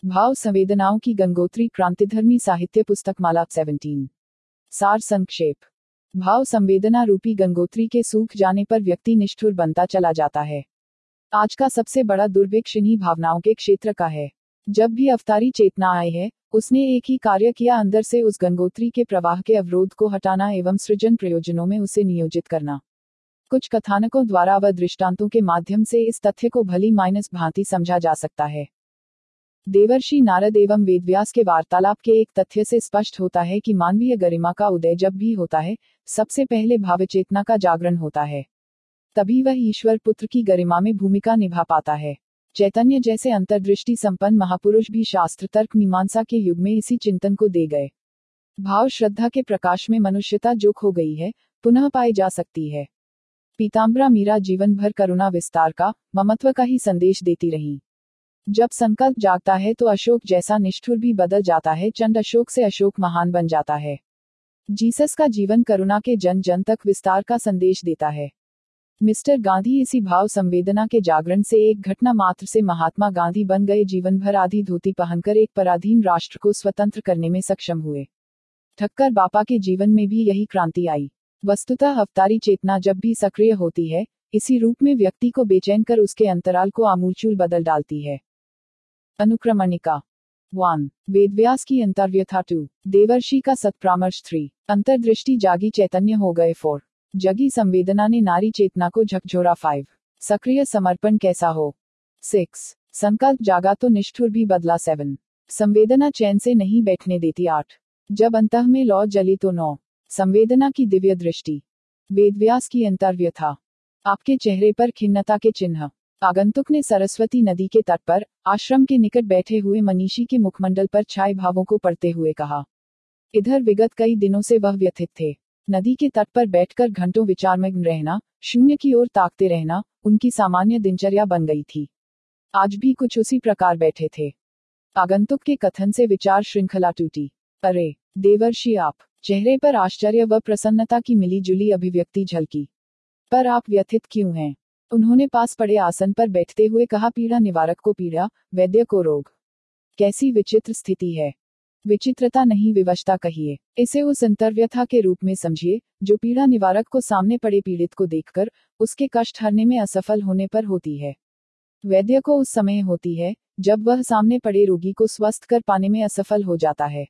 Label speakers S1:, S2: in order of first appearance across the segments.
S1: भाव संवेदनाओं की गंगोत्री क्रांतिधर्मी साहित्य पुस्तकमाला 17। सार संक्षेप। भाव संवेदना रूपी गंगोत्री के सूख जाने पर व्यक्ति निष्ठुर बनता चला जाता है। आज का सबसे बड़ा दुर्भिक्ष इन्हीं भावनाओं के क्षेत्र का है। जब भी अवतारी चेतना आई है, उसने एक ही कार्य किया, अंदर से उस गंगोत्री के प्रवाह के अवरोध को हटाना एवं सृजन प्रयोजनों में उसे नियोजित करना। कुछ कथानकों द्वारा व दृष्टांतों के माध्यम से इस तथ्य को भली माइनस भांति समझा जा सकता है। देवर्षि नारद एवं वेदव्यास के वार्तालाप के एक तथ्य से स्पष्ट होता है कि मानवीय गरिमा का उदय जब भी होता है, सबसे पहले भावचेतना का जागरण होता है। तभी वह ईश्वर पुत्र की गरिमा में भूमिका निभा पाता है। चैतन्य जैसे अंतर्दृष्टि संपन्न महापुरुष भी शास्त्र तर्क मीमांसा के युग में इसी चिंतन को दे गए। भाव श्रद्धा के प्रकाश में मनुष्यता जो खो गई है, पुनः पाई जा सकती है। पीताम्बरा मीरा जीवन भर करुणा विस्तार का, ममत्व का ही संदेश देती रही। जब संकल्प जागता है तो अशोक जैसा निष्ठुर भी बदल जाता है, चंड अशोक से अशोक महान बन जाता है। जीसस का जीवन करुणा के जन जन तक विस्तार का संदेश देता है। मिस्टर गांधी इसी भाव संवेदना के जागरण से एक घटना मात्र से महात्मा गांधी बन गए। जीवन भर आधी धोती पहनकर एक पराधीन राष्ट्र को स्वतंत्र करने में सक्षम हुए। ठक्कर बापा के जीवन में भी यही क्रांति आई। वस्तुतः अवतारी चेतना जब भी सक्रिय होती है, इसी रूप में व्यक्ति को बेचैन कर उसके अंतराल को आमूलचूल बदल डालती है। अनुक्रमणिका 1। वेदव्यास की अंतर्व्यथा 2। देवर्षि का सत्परामर्श 3। अंतर्दृष्टि जागी चैतन्य हो गए 4। जगी संवेदना ने नारी चेतना को झकझोरा 5। सक्रिय समर्पण कैसा हो 6। संकल्प जागा तो निष्ठुर भी बदला 7। संवेदना चैन से नहीं बैठने देती 8। जब अंतः में लौ जली तो 9। संवेदना की दिव्य दृष्टि। वेदव्यास की अंतर्व्यथा। आपके चेहरे पर खिन्नता के चिन्ह। आगंतुक ने सरस्वती नदी के तट पर आश्रम के निकट बैठे हुए मनीषी के मुखमंडल पर छाए भावों को पढ़ते हुए कहा। इधर विगत कई दिनों से वह व्यथित थे। नदी के तट पर बैठकर घंटों विचारमग्न रहना, शून्य की ओर ताकते रहना, उनकी सामान्य दिनचर्या बन गई थी। आज भी कुछ उसी प्रकार बैठे थे। आगंतुक के कथन से विचार श्रृंखला टूटी। अरे देवर्षि आप! चेहरे पर आश्चर्य व प्रसन्नता की मिली जुली अभिव्यक्ति झलकी। पर आप व्यथित क्यों हैं? उन्होंने पास पड़े आसन पर बैठते हुए कहा। पीड़ा निवारक को पीड़ा, वैद्य को रोग। कैसी विचित्र स्थिति है। विचित्रता नहीं, विवशता कहिए। इसे उस अंतर्व्यथा के रूप में समझिए, जो पीड़ा निवारक को सामने पड़े पीड़ित को देखकर उसके कष्ट हरने में असफल होने पर होती है। वैद्य को उस समय होती है, जब वह सामने पड़े रोगी को स्वस्थ कर पाने में असफल हो जाता है।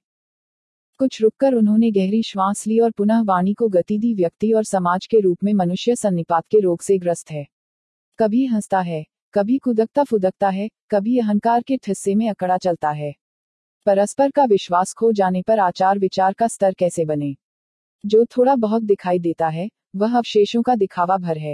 S1: कुछ रुककर उन्होंने गहरी श्वास ली और पुनः वाणी को गति दी। व्यक्ति और समाज के रूप में मनुष्य सन्निपात के रोग से ग्रस्त है। कभी हंसता है, कभी कुदकता फुदकता है, कभी अहंकार के ठस्से में अकड़ा चलता है। परस्पर का विश्वास खो जाने पर आचार विचार का स्तर कैसे बने? जो थोड़ा बहुत दिखाई देता है, वह अवशेषों का दिखावा भर है।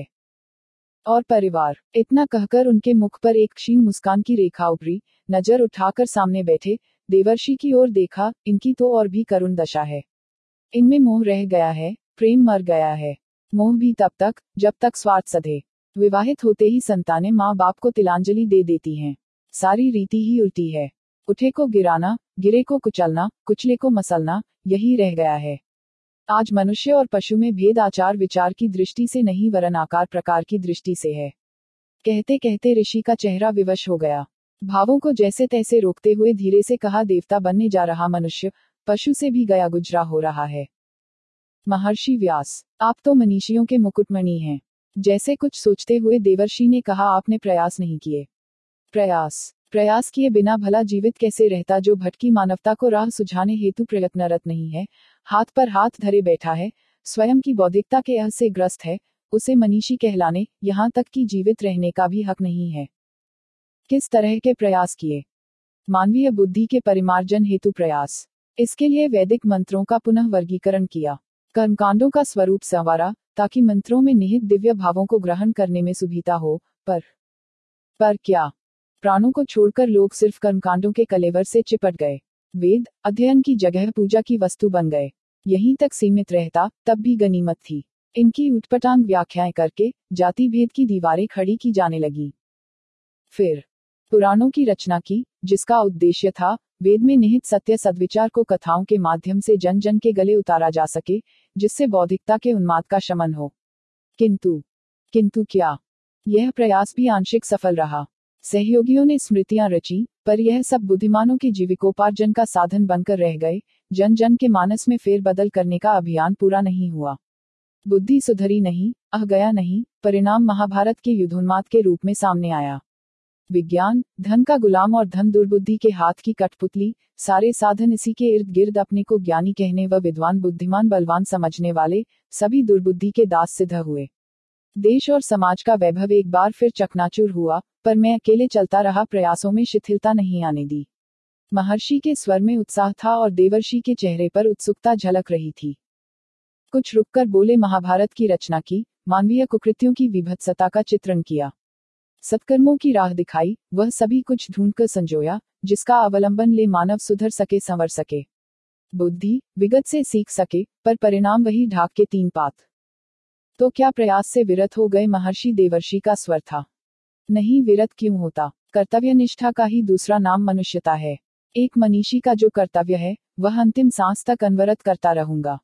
S1: और परिवार। इतना कहकर उनके मुख पर एक क्षीण मुस्कान की रेखा उभरी। नजर उठाकर सामने बैठे देवर्षि की ओर देखा। इनकी तो और भी करुण दशा है। इनमें मोह रह गया है, प्रेम मर गया है। मोह भी तब तक, जब तक स्वार्थ सधे। विवाहित होते ही संतानें माँ बाप को तिलांजलि दे देती हैं। सारी रीति ही उल्टी है। उठे को गिराना, गिरे को कुचलना, कुचले को मसलना, यही रह गया है। आज मनुष्य और पशु में भेद आचार विचार की दृष्टि से नहीं, वरन आकार प्रकार की दृष्टि से है। कहते कहते ऋषि का चेहरा विवश हो गया। भावों को जैसे तैसे रोकते हुए धीरे से कहा। देवता बनने जा रहा मनुष्य पशु से भी गया गुजरा हो रहा है। महर्षि व्यास, आप तो मनीषियों के मुकुटमणि हैं। जैसे कुछ सोचते हुए देवर्षि ने कहा। आपने प्रयास नहीं किए। प्रयास किए बिना भला जीवित कैसे रहता? जो भटकी मानवता को राह सुझाने हेतु प्रयत्नरत नहीं है, हाथ पर हाथ धरे बैठा है, स्वयं की बौद्धिकता के अह से ग्रस्त है, उसे मनीषी कहलाने, यहाँ तक कि जीवित रहने का भी हक नहीं है। किस तरह के प्रयास किए? मानवीय बुद्धि के परिमार्जन हेतु प्रयास। इसके लिए वैदिक मंत्रों का पुनः वर्गीकरण किया। कर्मकांडों का स्वरूप संवारा, ताकि मंत्रों में निहित दिव्य भावों को ग्रहण करने में सुविधा हो। पर क्या? प्राणों को छोड़कर लोग सिर्फ कर्मकांडों के कलेवर से चिपट गए। वेद अध्ययन की जगह पूजा की वस्तु बन गए। यहीं तक सीमित रहता, तब भी गनीमत थी। इनकी उटपटांग व्याख्याएं करके जाति भेद की दीवारें खड़ी की जाने लगी। फिर पुराणों की रचना की, जिसका उद्देश्य था वेद में निहित सत्य सद्विचार को कथाओं के माध्यम से जन जन के गले उतारा जा सके, जिससे बौद्धिकता के उन्माद का शमन हो। किंतु क्या? यह प्रयास भी आंशिक सफल रहा। सहयोगियों ने स्मृतियां रची, पर यह सब बुद्धिमानों के जीविकोपार्जन का साधन बनकर रह गए, जन जन के मानस में फेरबदल करने का अभियान पूरा नहीं हुआ। बुद्धि सुधरी नहीं, गया नहीं, परिणाम महाभारत के युद्धोन्माद के रूप में सामने आया। विज्ञान, धन का गुलाम और धन दुर्बुद्धि के हाथ की कठपुतली, सारे साधन इसी के इर्द गिर्द अपने को ज्ञानी कहने व विद्वान बुद्धिमान बलवान समझने वाले, सभी दुर्बुद्धि के दास सिद्ध हुए। देश और समाज का वैभव एक बार फिर चकनाचूर हुआ, पर मैं अकेले चलता रहा, प्रयासों में शिथिलता नहीं आने दी। महर्षि के स्वर में उत्साह था और देवर्षि के चेहरे पर उत्सुकता झलक रही थी। कुछ रुककर बोले, महाभारत की रचना की, मानवीय कुकृत्यों की विभत्सता का चित्रण किया, सत्कर्मों की राह दिखाई, वह सभी कुछ ढूंढकर संजोया, जिसका अवलंबन ले मानव सुधर सके, संवर सके, बुद्धि विगत से सीख सके, पर परिणाम वही ढाक के तीन पात। तो क्या प्रयास से विरत हो गए? महर्षि देवर्षि का स्वर था। नहीं, विरत क्यों होता? कर्तव्य निष्ठा का ही दूसरा नाम मनुष्यता है। एक मनीषी का जो कर्तव्य है, वह अंतिम सांस तक अनवरत करता रहूंगा।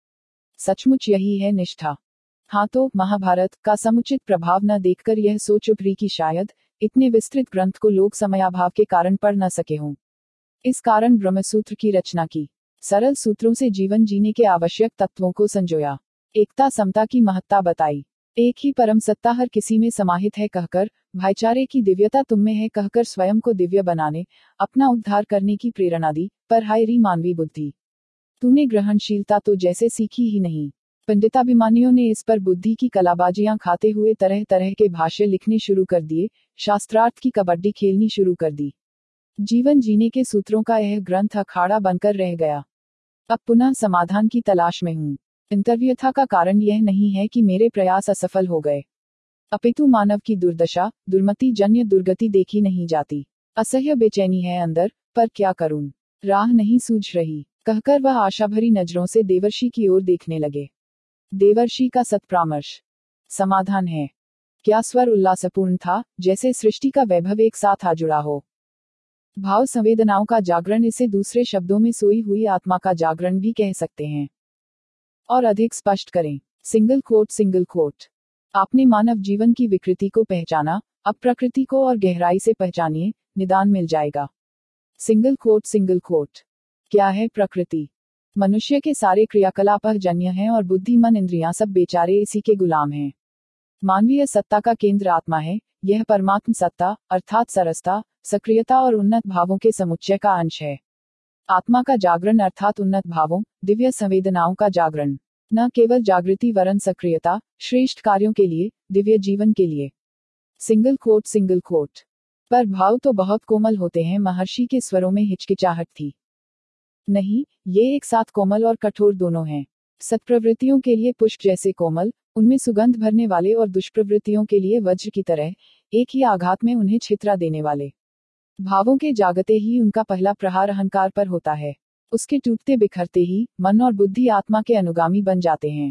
S1: सचमुच यही है निष्ठा। हाँ, तो महाभारत का समुचित प्रभाव न देखकर यह सोच उभरी कि शायद इतने विस्तृत ग्रंथ को लोग समयाभाव के कारण पढ़ न सके हों। इस कारण ब्रह्मसूत्र की रचना की। सरल सूत्रों से जीवन जीने के आवश्यक तत्वों को संजोया, एकता समता की महत्ता बताई, एक ही परम सत्ता हर किसी में समाहित है कहकर, भाईचारे की दिव्यता तुम में है कहकर स्वयं को दिव्य बनाने, अपना उद्धार करने की प्रेरणा दी। पर हाय री मानवी बुद्धि, तूने ग्रहणशीलता तो जैसे सीखी ही नहीं। पंडिताभिमानियों ने इस पर बुद्धि की कलाबाजियां खाते हुए तरह तरह के भाष्य लिखने शुरू कर दिए, शास्त्रार्थ की कबड्डी खेलनी शुरू कर दी। जीवन जीने के सूत्रों का यह ग्रंथ अखाड़ा बनकर रह गया। अब पुनः समाधान की तलाश में हूँ। इंतर्व्यथा का कारण यह नहीं है कि मेरे प्रयास असफल हो गए, अपितु मानव की दुर्दशा, दुर्मति जन्य दुर्गति देखी नहीं जाती। असह्य बेचैनी है अंदर, पर क्या करूं, राह नहीं सूझ रही, कहकर वह आशाभरी नजरों से देवर्षि की ओर देखने लगे। देवर्षि का सत्परामर्श। समाधान है। क्या स्वर उल्लासपूर्ण था, जैसे सृष्टि का वैभव एक साथ आ जुड़ा हो। भाव संवेदनाओं का जागरण, इसे दूसरे शब्दों में सोई हुई आत्मा का जागरण भी कह सकते हैं। और अधिक स्पष्ट करें, सिंगल कोट, आपने मानव जीवन की विकृति को पहचाना, अब प्रकृति को और गहराई से पहचानिए, निदान मिल जाएगा। Single quote. क्या है प्रकृति? मनुष्य के सारे क्रियाकलाप जन्य हैं और बुद्धि मन इंद्रियां सब बेचारे इसी के गुलाम हैं। मानवीय सत्ता का केंद्र आत्मा है, यह परमात्म सत्ता अर्थात सरसता, सक्रियता और उन्नत भावों के समुच्चय का अंश है। आत्मा का जागरण अर्थात उन्नत भावों, दिव्य संवेदनाओं का जागरण, न केवल जागृति वरन सक्रियता, श्रेष्ठ कार्यों के लिए, दिव्य जीवन के लिए। Single quote. पर भाव तो बहुत कोमल होते हैं। महर्षि के स्वरों में हिचकिचाहट थी। नहीं, ये एक साथ कोमल और कठोर दोनों हैं। सत्प्रवृत्तियों के लिए पुष्प जैसे कोमल, उनमें सुगंध भरने वाले, और दुष्प्रवृत्तियों के लिए वज्र की तरह, एक ही आघात में उन्हें छितरा देने वाले। भावों के जागते ही उनका पहला प्रहार अहंकार पर होता है, उसके टूटते बिखरते ही मन और बुद्धि आत्मा के अनुगामी बन जाते हैं।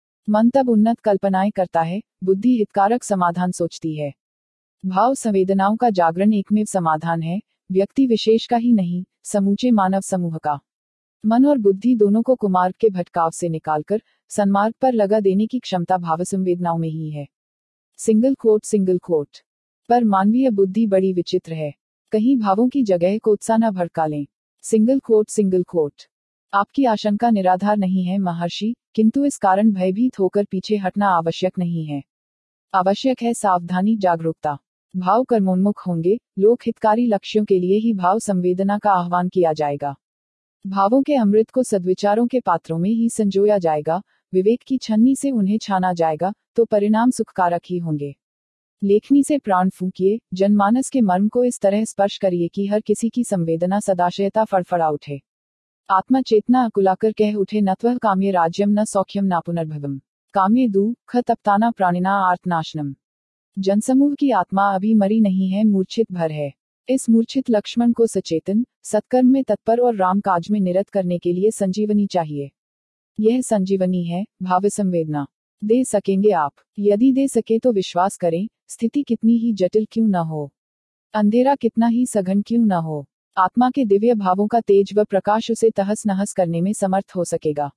S1: मन तब उन्नत कल्पनाएं करता है, बुद्धि हितकारक समाधान सोचती है। भाव संवेदनाओं का जागरण एकमेव समाधान है, व्यक्ति विशेष का ही नहीं, समूचे मानव समूह का। मन और बुद्धि दोनों को कुमार्ग के भटकाव से निकालकर सन्मार्ग पर लगा देने की क्षमता भाव संवेदनाओं में ही है। Single quote. पर मानवीय बुद्धि बड़ी विचित्र है, कहीं भावों की जगह को उत्साह न भड़का लें। Single quote. आपकी आशंका निराधार नहीं है महर्षि, किंतु इस कारण भयभीत होकर पीछे हटना आवश्यक नहीं है। आवश्यक है सावधानी, जागरूकता। भाव कर्मोन्मुख होंगे, लोक हितकारी लक्ष्यों के लिए ही भाव संवेदना का आह्वान किया जाएगा। भावों के अमृत को सद्विचारों के पात्रों में ही संजोया जाएगा, विवेक की छन्नी से उन्हें छाना जाएगा, तो परिणाम सुखकारक ही होंगे। लेखनी से प्राण फूंकिए, जनमानस के मर्म को इस तरह स्पर्श करिए कि हर किसी की संवेदना सदाशयता फड़फड़ा उठे। आत्मा चेतना अकुलाकर कह उठे, न त्वः काम्ये राज्यम न सौख्यम न पुनर्भवम, काम्ये दुःख तप्ताना प्राणिना आर्तनाशनम। जनसमूह की आत्मा अभी मरी नहीं है, मूर्छित भर है। इस मूर्छित लक्ष्मण को सचेतन, सत्कर्म में तत्पर और राम काज में निरत करने के लिए संजीवनी चाहिए। यह संजीवनी है भाव संवेदना। दे सकेंगे आप? यदि दे सके तो विश्वास करें, स्थिति कितनी ही जटिल क्यों न हो, अंधेरा कितना ही सघन क्यों न हो, आत्मा के दिव्य भावों का तेज व प्रकाश उसे तहस नहस करने में समर्थ हो सकेगा।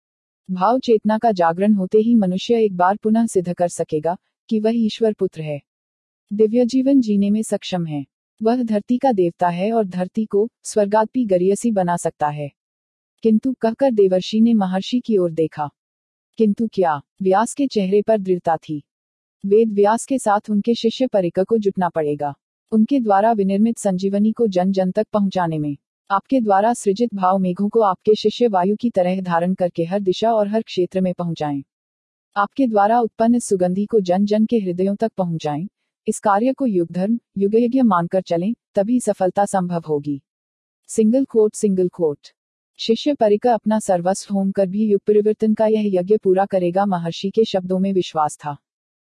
S1: भाव चेतना का जागरण होते ही मनुष्य एक बार पुनः सिद्ध कर सकेगा कि वह ईश्वर पुत्र है, दिव्य जीवन जीने में सक्षम है। वह धरती का देवता है और धरती को स्वर्गादपि गरियसी बना सकता है। किंतु कहकर देवर्षि ने महर्षि की ओर देखा। किंतु क्या? व्यास के चेहरे पर दृढ़ता थी। वेद व्यास के साथ उनके शिष्य परिकर को जुटना पड़ेगा। उनके द्वारा विनिर्मित संजीवनी को जन जन तक पहुंचाने में। आपके द्वारा सृजित भाव मेघों को आपके शिष्य वायु की तरह धारण करके हर दिशा और हर क्षेत्र में पहुंचाएं। आपके द्वारा उत्पन्न सुगंधि को जन जन के हृदयों तक पहुंचाएं। इस कार्य को युग धर्म युगयज्ञ मानकर चलें, तभी सफलता संभव होगी। Single quote. शिष्य परिकर अपना सर्वस्व होकर भी युग परिवर्तन का यह यज्ञ पूरा करेगा। महर्षि के शब्दों में विश्वास था।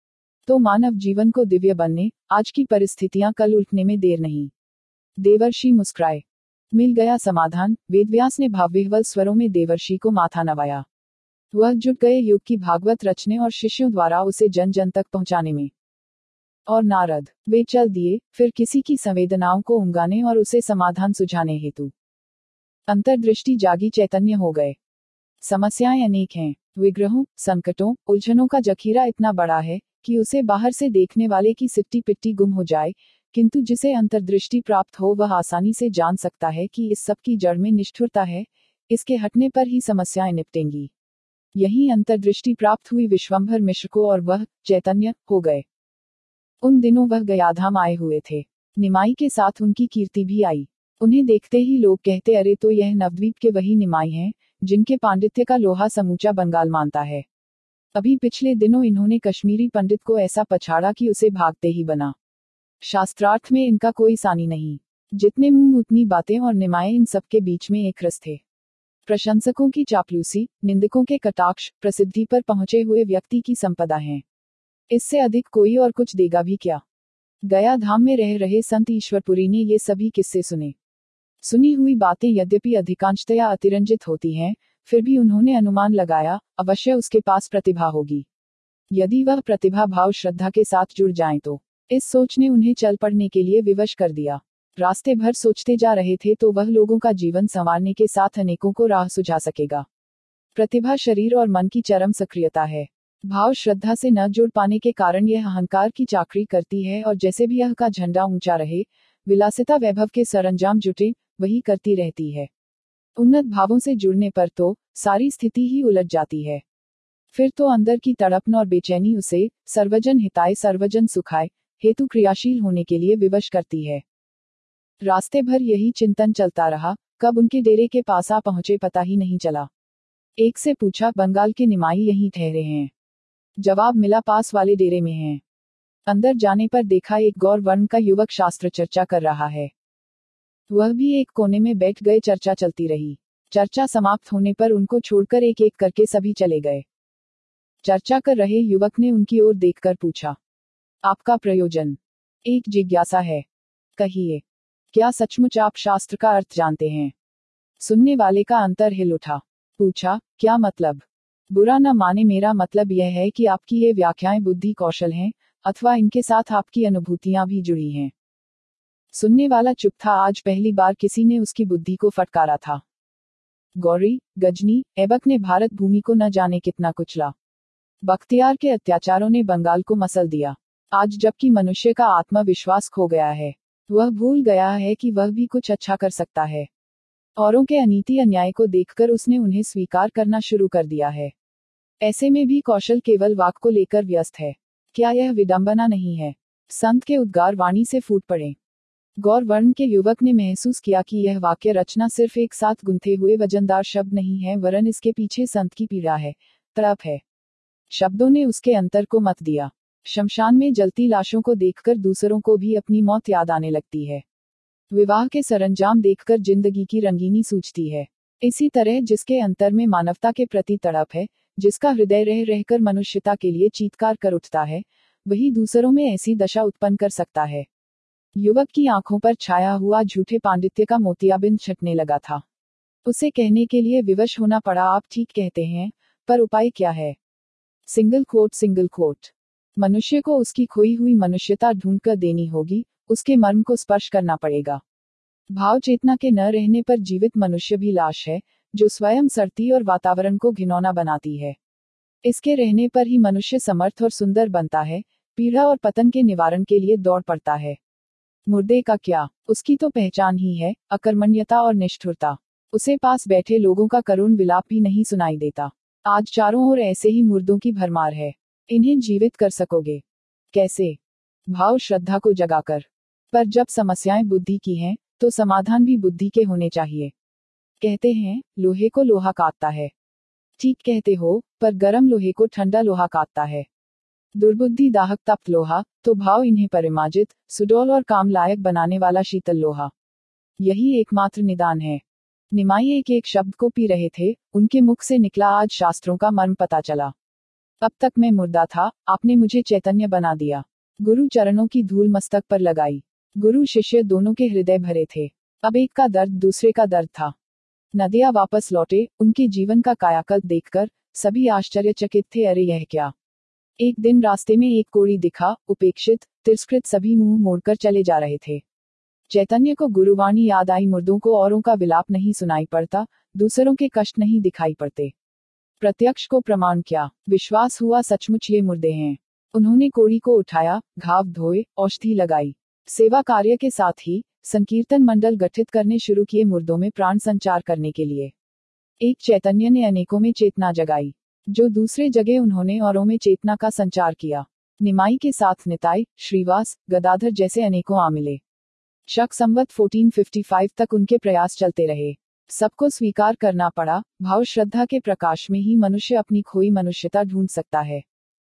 S1: तो मानव जीवन को दिव्य बनने, आज की परिस्थितियां कल उल्टने में देर नहीं। देवर्षि मुस्कुराए। मिल गया समाधान। वेदव्यास ने भावविह्वल स्वरों में देवर्षि को माथा नवाया। वह जुट गए युग की भागवत रचने और शिष्यों द्वारा उसे जन जन तक पहुंचाने में। और नारद, वे चल दिए, फिर किसी की संवेदनाओं को उंगाने और उसे समाधान सुझाने हेतु। अंतर्दृष्टि जागी, चैतन्य हो गए। समस्याएं अनेक हैं। विग्रहों, संकटों, उलझनों का जखीरा इतना बड़ा है कि उसे बाहर से देखने वाले की सिट्टी पिट्टी गुम हो जाए, किंतु जिसे अंतर्दृष्टि प्राप्त हो वह आसानी से जान सकता है कि इस सब की जड़ में निष्ठुरता है। इसके हटने पर ही समस्याएं निपटेंगी। यही अंतर्दृष्टि प्राप्त हुई विश्वंभर मिश्र को और वह चैतन्य हो गए। उन दिनों वह गयाधाम आए हुए थे। निमाई के साथ उनकी कीर्ति भी आई। उन्हें देखते ही लोग कहते, अरे तो यह नवद्वीप के वही निमाई हैं जिनके पांडित्य का लोहा समूचा बंगाल मानता है। अभी पिछले दिनों इन्होंने कश्मीरी पंडित को ऐसा पछाड़ा कि उसे भागते ही बना। शास्त्रार्थ में इनका कोई सानी नहीं। जितने मुंह उतनी बातें, और निमाए इन सबके बीच में एक रस थे। प्रशंसकों की चापलूसी, निंदकों के कटाक्ष, प्रसिद्धि पर पहुंचे हुए व्यक्ति की संपदा है। इससे अधिक कोई और कुछ देगा भी क्या? गया धाम में रह रहे संत ईश्वरपुरी ने ये सभी किस्से सुने। सुनी हुई बातें यद्यपि अधिकांशतया अतिरंजित होती हैं, फिर भी उन्होंने अनुमान लगाया, अवश्य उसके पास प्रतिभा होगी। यदि वह प्रतिभा भाव श्रद्धा के साथ जुड़ जाए तो। इस सोच ने उन्हें चल पड़ने के लिए विवश कर दिया। रास्ते भर सोचते जा रहे थे तो वह लोगों का जीवन संवारने के साथ अनेकों को राह सुझा सकेगा। प्रतिभा शरीर और मन की चरम सक्रियता है। भाव श्रद्धा से न जुड़ पाने के कारण यह अहंकार की चाकरी करती है, और जैसे भी यह का झंडा ऊंचा रहे, विलासिता वैभव के सरंजाम जुटे, वही करती रहती है। उन्नत भावों से जुड़ने पर तो सारी स्थिति ही उलट जाती है। फिर तो अंदर की तड़पन और बेचैनी उसे सर्वजन हिताय सर्वजन सुखाय हेतु क्रियाशील होने के लिए विवश करती है। रास्ते भर यही चिंतन चलता रहा। कब उनके डेरे के पास आ पहुंचे पता ही नहीं चला। एक से पूछा, बंगाल के निमाई यहीं ठहरे हैं? जवाब मिला, पास वाले डेरे में हैं। अंदर जाने पर देखा एक गौर वर्ण का युवक शास्त्र चर्चा कर रहा है। वह भी एक कोने में बैठ गए। चर्चा चलती रही। चर्चा समाप्त होने पर उनको छोड़कर एक एक करके सभी चले गए। चर्चा कर रहे युवक ने उनकी ओर देखकर पूछा, आपका प्रयोजन? एक जिज्ञासा है। कहिए। क्या सचमुच आप शास्त्र का अर्थ जानते हैं? सुनने वाले का अंतर हिल उठा। पूछा, क्या मतलब? बुरा न माने, मेरा मतलब यह है कि आपकी ये व्याख्याएं बुद्धि कौशल हैं, अथवा इनके साथ आपकी अनुभूतियां भी जुड़ी हैं। सुनने वाला चुप था। आज पहली बार किसी ने उसकी बुद्धि को फटकारा था। गौरी, गजनी, ऐबक ने भारत भूमि को न जाने कितना कुचला। बख्तियार के अत्याचारों ने बंगाल को मसल दिया। आज जबकि मनुष्य का आत्मविश्वास खो गया है, वह भूल गया है कि वह भी कुछ अच्छा कर सकता है। औरों के अनीति अन्याय को देखकर उसने उन्हें स्वीकार करना शुरू कर दिया है। ऐसे में भी कौशल केवल वाक को लेकर व्यस्त है। क्या यह विडंबना नहीं है? संत के उद्गार वाणी से फूट पड़े। गौर वर्ण के युवक ने महसूस किया कि यह वाक्य रचना सिर्फ एक साथ गुंथे हुए वजनदार शब्द नहीं है, वरन इसके पीछे संत की पीड़ा है, तड़प है। शब्दों ने उसके अंतर को मत दिया। शमशान में जलती लाशों को देखकर दूसरों को भी अपनी मौत याद आने लगती है। विवाह के सरंजाम देखकर जिंदगी की रंगीनी सूझती है। इसी तरह जिसके अंतर में मानवता के प्रति तड़प है, जिसका हृदय रह रहकर मनुष्यता के लिए चीत्कार कर उठता है, वही दूसरों में ऐसी दशा उत्पन्न कर सकता है। युवक की आंखों पर छाया हुआ झूठे पांडित्य का मोतियाबिंद छटने लगा था। उसे कहने के लिए विवश होना पड़ा, आप ठीक कहते हैं, पर उपाय क्या है? Single quote. मनुष्य को उसकी खोई हुई मनुष्यता ढूंढकर देनी होगी, उसके मर्म को स्पर्श करना पड़ेगा। भाव चेतना के न रहने पर जीवित मनुष्य भी लाश है, जो स्वयं सड़ती और वातावरण को घिनौना बनाती है। इसके रहने पर ही मनुष्य समर्थ और सुंदर बनता है, पीड़ा और पतन के निवारण के लिए दौड़ पड़ता है। मुर्दे का क्या, उसकी तो पहचान ही है अकर्मण्यता और निष्ठुरता। उसे पास बैठे लोगों का करुण विलाप भी नहीं सुनाई देता। आज चारों ओर ऐसे ही मुर्दों की भरमार है। इन्हें जीवित कर सकोगे कैसे? भाव श्रद्धा को जगाकर। पर जब समस्याएं बुद्धि की हैं, तो समाधान भी बुद्धि के होने चाहिए। कहते हैं लोहे को लोहा काटता है। ठीक कहते हो, पर गर्म लोहे को ठंडा लोहा काटता है। दुर्बुद्धि दाहक तप्त लोहा, तो भाव इन्हें परिमार्जित, सुडौल और काम लायक बनाने वाला शीतल लोहा। यही एकमात्र निदान है। निमाई एक एक शब्द को पी रहे थे, उनके मुख से निकला आज शास्त्रों का मर्म पता चला। अब तक मैं मुर्दा था, आपने मुझे चैतन्य बना दिया। गुरु चरणों की धूल मस्तक पर लगाई। गुरु शिष्य दोनों के हृदय भरे थे। अब एक का दर्द दूसरे का दर्द था। नदिया वापस लौटे, उनके जीवन का कायाकल्प देखकर सभी आश्चर्यचकित थे। अरे यह क्या? एक दिन रास्ते में एक कोढ़ी दिखा, उपेक्षित तिरस्कृत सभी मुंह मोड़कर चले जा रहे थे। चैतन्य को गुरुवाणी याद आई। मुर्दों को औरों का विलाप नहीं सुनाई पड़ता, दूसरों के कष्ट नहीं दिखाई पड़ते। प्रत्यक्ष को प्रमाण क्या, विश्वास हुआ सचमुच ये मुर्दे हैं। उन्होंने कोढ़ी को उठाया, घाव धोए, औषधि लगाई। सेवा कार्य के साथ ही संकीर्तन मंडल गठित करने शुरू किए मुर्दों में प्राण संचार करने के लिए। एक चैतन्य ने अनेकों में चेतना जगाई। जो दूसरे जगह उन्होंने औरों में चेतना का संचार किया। निमाई के साथ निताई, श्रीवास, गदाधर जैसे अनेकों आ मिले। शक संवत 1455 तक उनके प्रयास चलते रहे। सबको स्वीकार करना पड़ा, भाव श्रद्धा के प्रकाश में ही मनुष्य अपनी खोई मनुष्यता ढूंढ सकता है।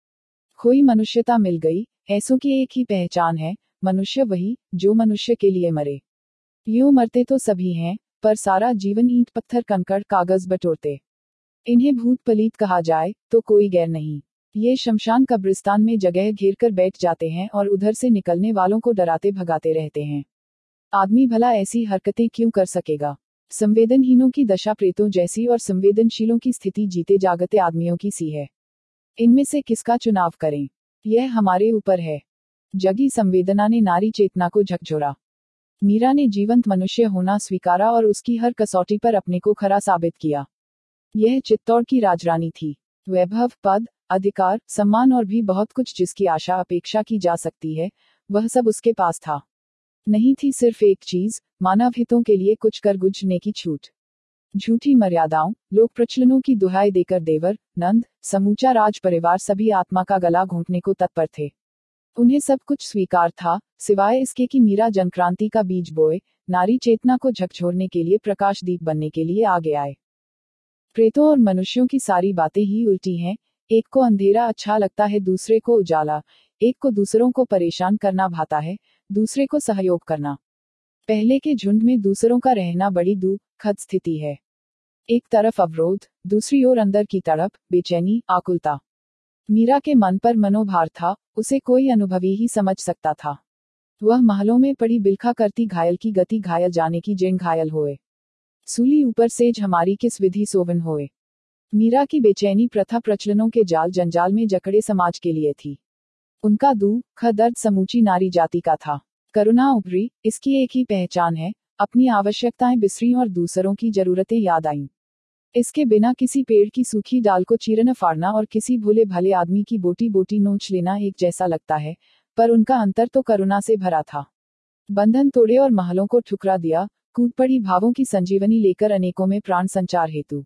S1: खोई मनुष्यता मिल गई, ऐसों की एक ही पहचान है, मनुष्य वही जो मनुष्य के लिए मरे। यूं मरते तो सभी हैं, पर सारा जीवन ईंट पत्थर कंकड़ कागज बटोरते। इन्हें भूत पलीत कहा जाए तो कोई गैर नहीं। ये शमशान कब्रिस्तान में जगह घेर कर बैठ जाते हैं और उधर से निकलने वालों को डराते भगाते रहते हैं। आदमी भला ऐसी हरकतें क्यों कर सकेगा? संवेदनहीनों की दशा प्रेतों जैसी और संवेदनशीलों की स्थिति जीते जागते आदमियों की सी है। इनमें से किसका चुनाव करें, यह हमारे ऊपर है। जगी संवेदना ने नारी चेतना को झकझोरा। मीरा ने जीवंत मनुष्य होना स्वीकारा और उसकी हर कसौटी पर अपने को खरा साबित किया। यह चित्तौड़ की राजरानी थी। वैभव, पद, अधिकार, सम्मान और भी बहुत कुछ जिसकी आशा अपेक्षा की जा सकती है, वह सब उसके पास था। नहीं थी सिर्फ एक चीज, मानव हितों के लिए कुछ कर गुजरने की छूट। झूठी मर्यादाओं, लोक प्रचलनों की दुहाई देकर देवर, नंद, समूचा राज परिवार सभी आत्मा का गला घोंटने को तत्पर थे। उन्हें सब कुछ स्वीकार था, सिवाय इसके कि मीरा जनक्रांति का बीज बोए, नारी चेतना को झकझोरने के लिए प्रकाश दीप बनने के लिए आगे आए। प्रेतों और मनुष्यों की सारी बातें ही उल्टी हैं। एक को अंधेरा अच्छा लगता है, दूसरे को उजाला। एक को दूसरों को परेशान करना भाता है, दूसरे को सहयोग करना। पहले के झुंड में दूसरों का रहना बड़ी दुखद स्थिति है। एक तरफ अवरोध, दूसरी ओर अंदर की तड़प, बेचैनी, आकुलता। मीरा के मन पर मनोभार था, उसे कोई अनुभवी ही समझ सकता था। वह महलों में पड़ी बिलखा करती घायल की गति घायल जाने की जिन घायल होए। सूली ऊपर सेज हमारी किस विधि सोवन होए। मीरा की बेचैनी प्रथा प्रचलनों के जाल जंजाल में जकड़े समाज के लिए थी। उनका दुख दर्द समूची नारी जाति का था। करुणा उभरी, इसकी एक ही पहचान है, अपनी आवश्यकताएं बिसरी और दूसरों की जरूरतें याद आईं। इसके बिना किसी पेड़ की सूखी डाल को चीरना फाड़ना और किसी भोले भले आदमी की बोटी बोटी नोच लेना एक जैसा लगता है, पर उनका अंतर तो करुणा से भरा था। बंधन तोड़े और महलों को ठुकरा दिया, कूद पड़ी भावों की संजीवनी लेकर अनेकों में प्राण संचार हेतु।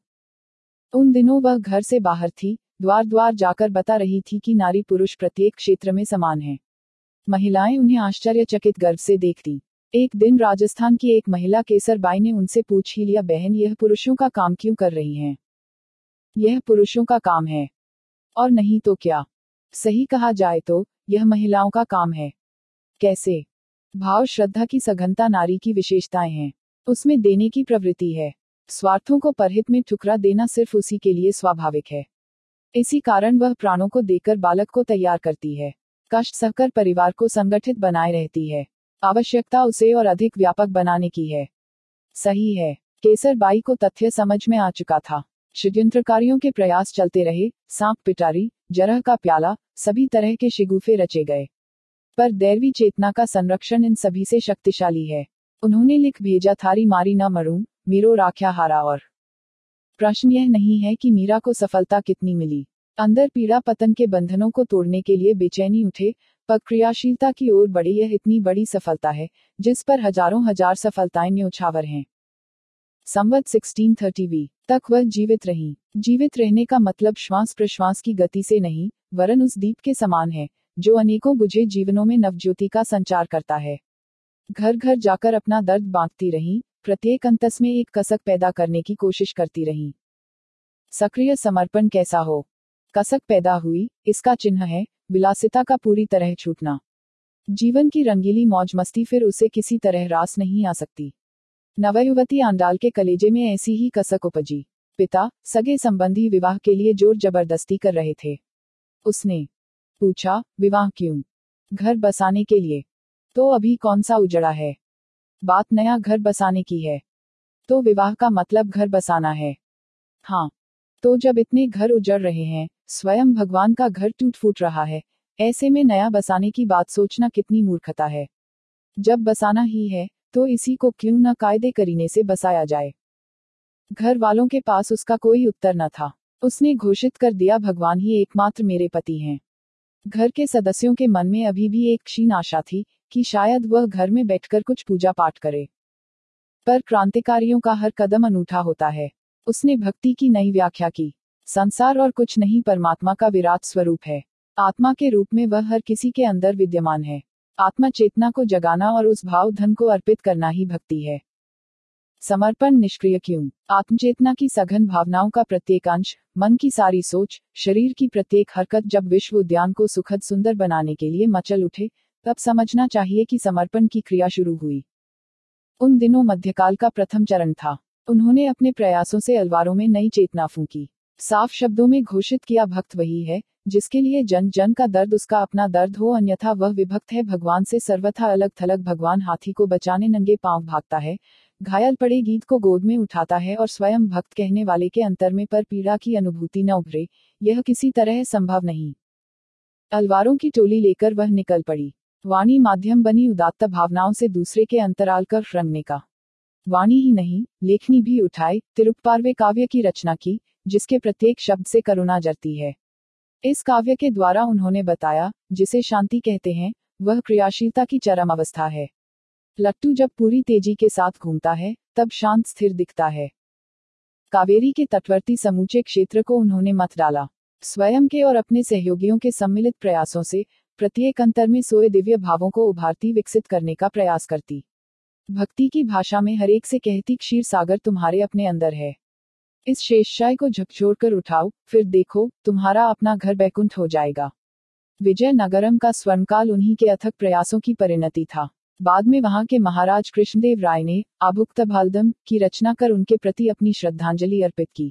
S1: उन दिनों वह घर से बाहर थी, द्वार द्वार जाकर बता रही थी कि नारी पुरुष प्रत्येक क्षेत्र में समान है। महिलाएं उन्हें आश्चर्यचकित गर्व से देखती। एक दिन राजस्थान की एक महिला केसर बाई ने उनसे पूछ ही लिया, बहन यह पुरुषों का काम क्यों कर रही हैं? यह पुरुषों का काम है और नहीं तो क्या? सही कहा जाए तो यह महिलाओं का काम है। कैसे? भाव श्रद्धा की सघनता नारी की विशेषताएं हैं। उसमें देने की प्रवृत्ति है। स्वार्थों को परहित में ठुकरा देना सिर्फ उसी के लिए स्वाभाविक है। इसी कारण वह प्राणों को देकर बालक को तैयार करती है, कष्ट सहकर परिवार को संगठित बनाए रहती है। आवश्यकता उसे और अधिक व्यापक बनाने की है। सही है। केसर बाई को तथ्य समझ में आ चुका था। षड्यंत्रकारियों के प्रयास चलते रहे, सांप पिटारी, जरह का प्याला, सभी तरह के शिगुफे रचे गए, पर दैवी चेतना का संरक्षण इन सभी से शक्तिशाली है। उन्होंने लिख भेजा, थारी मारी न मरूं, मीरो राख्या हारा। और प्रश्न यह नहीं है कि मीरा को सफलता कितनी मिली। अंदर पीड़ा पतन के बंधनों को तोड़ने के लिए बेचैनी उठे, पर क्रियाशीलता की ओर बढ़ी। यह इतनी बड़ी सफलता है जिस पर हजारों हजार सफलताएं न्योछावर हैं। संवत 1630 तक वह जीवित रही। जीवित रहने का मतलब श्वास प्रश्वास की गति से नहीं, वरन उस दीप के समान है जो अनेकों बुझे जीवनों में नवज्योति का संचार करता है। घर घर जाकर अपना दर्द बांटती रहीं, प्रत्येक अंतस में एक कसक पैदा करने की कोशिश करती रहीं। सक्रिय समर्पण कैसा हो? कसक पैदा हुई, इसका चिन्ह है विलासिता का पूरी तरह छूटना। जीवन की रंगीली मौज मस्ती फिर उसे किसी तरह रास नहीं आ सकती। नवयुवती आंडाल के कलेजे में ऐसी ही कसक उपजी। पिता, सगे संबंधी विवाह के लिए जोर जबरदस्ती कर रहे थे। उसने पूछा, विवाह क्यों? घर बसाने के लिए। तो अभी कौन सा उजड़ा है? बात नया घर बसाने की है। तो विवाह का मतलब घर बसाना है। हाँ। तो जब इतने घर उजड़ रहे हैं, स्वयं भगवान का घर टूट फूट रहा है, ऐसे में नया बसाने की बात सोचना कितनी मूर्खता है। जब बसाना ही है, तो इसी को क्यों न कायदे करीने से बसाया जाए। घर वालों के पास उसका कोई उत्तर न था। उसने घोषित कर दिया, भगवान ही एकमात्र मेरे पति हैं। घर के सदस्यों के मन में अभी भी एक क्षीण आशा थी कि शायद वह घर में बैठकर कुछ पूजा पाठ करे। पर क्रांतिकारियों का हर कदम अनूठा होता है। उसने भक्ति की नई व्याख्या की। संसार और कुछ नहीं परमात्मा का विराट स्वरूप है। आत्मा के रूप में वह हर किसी के अंदर विद्यमान है। आत्मा चेतना को जगाना और उस भाव धन को अर्पित करना ही भक्ति है। समर्पण निष्क्रिय क्यों? आत्मचेतना की सघन भावनाओं का प्रत्येक अंश, मन की सारी सोच, शरीर की प्रत्येक हरकत जब विश्व उद्यान को सुखद सुंदर बनाने के लिए मचल उठे, तब समझना चाहिए कि समर्पण की क्रिया शुरू हुई। उन दिनों मध्यकाल का प्रथम चरण था। उन्होंने अपने प्रयासों से अलवारों में नई चेतना फूंकी। साफ शब्दों में घोषित किया, भक्त वही है जिसके लिए जन जन का दर्द उसका अपना दर्द हो, अन्यथा वह विभक्त है भगवान से सर्वथा अलग थलग। भगवान हाथी को बचाने नंगे पांव भागता है, घायल पड़े गीत को गोद में उठाता है और स्वयं भक्त कहने वाले के अंतर में पर पीड़ा की अनुभूति न उभरे, यह किसी तरह संभव नहीं। अलवारों की टोली लेकर वह निकल पड़ी। वाणी माध्यम बनी उदात्त भावनाओं से दूसरे के अंतराल कर रंगने का। वाणी ही नहीं, लेखनी भी उठाए, तिरुप्पार्वे काव्य की रचना की, जिसके प्रत्येक शब्द से करुणा जरती है। इस काव्य के द्वारा उन्होंने बताया, जिसे शांति कहते हैं, वह क्रियाशीलता की चरम अवस्था है। लट्टू जब पूरी तेजी के साथ घूमता है, तब शांत स्थिर दिखता है। कावेरी के तटवर्ती समूचे क्षेत्र को उन्होंने मत डाला। स्वयं के और अपने सहयोगियों के सम्मिलित प्रयासों से प्रत्येक अंतर में सोए दिव्य भावों को उभारती विकसित करने का प्रयास करती। भक्ति की भाषा में हर एक से कहती, क्षीर सागर तुम्हारे अपने अंदर है। इस शेषशाय को झकझोरकर उठाओ, फिर देखो, तुम्हारा अपना घर बैकुंठ हो जाएगा। विजय नगरम का स्वर्णकाल उन्हीं के अथक प्रयासों की परिणति था। बाद में वहां के महाराज कृष्णदेव राय ने आभुक्तभालदम की रचना कर उनके प्रति अपनी श्रद्धांजलि अर्पित की।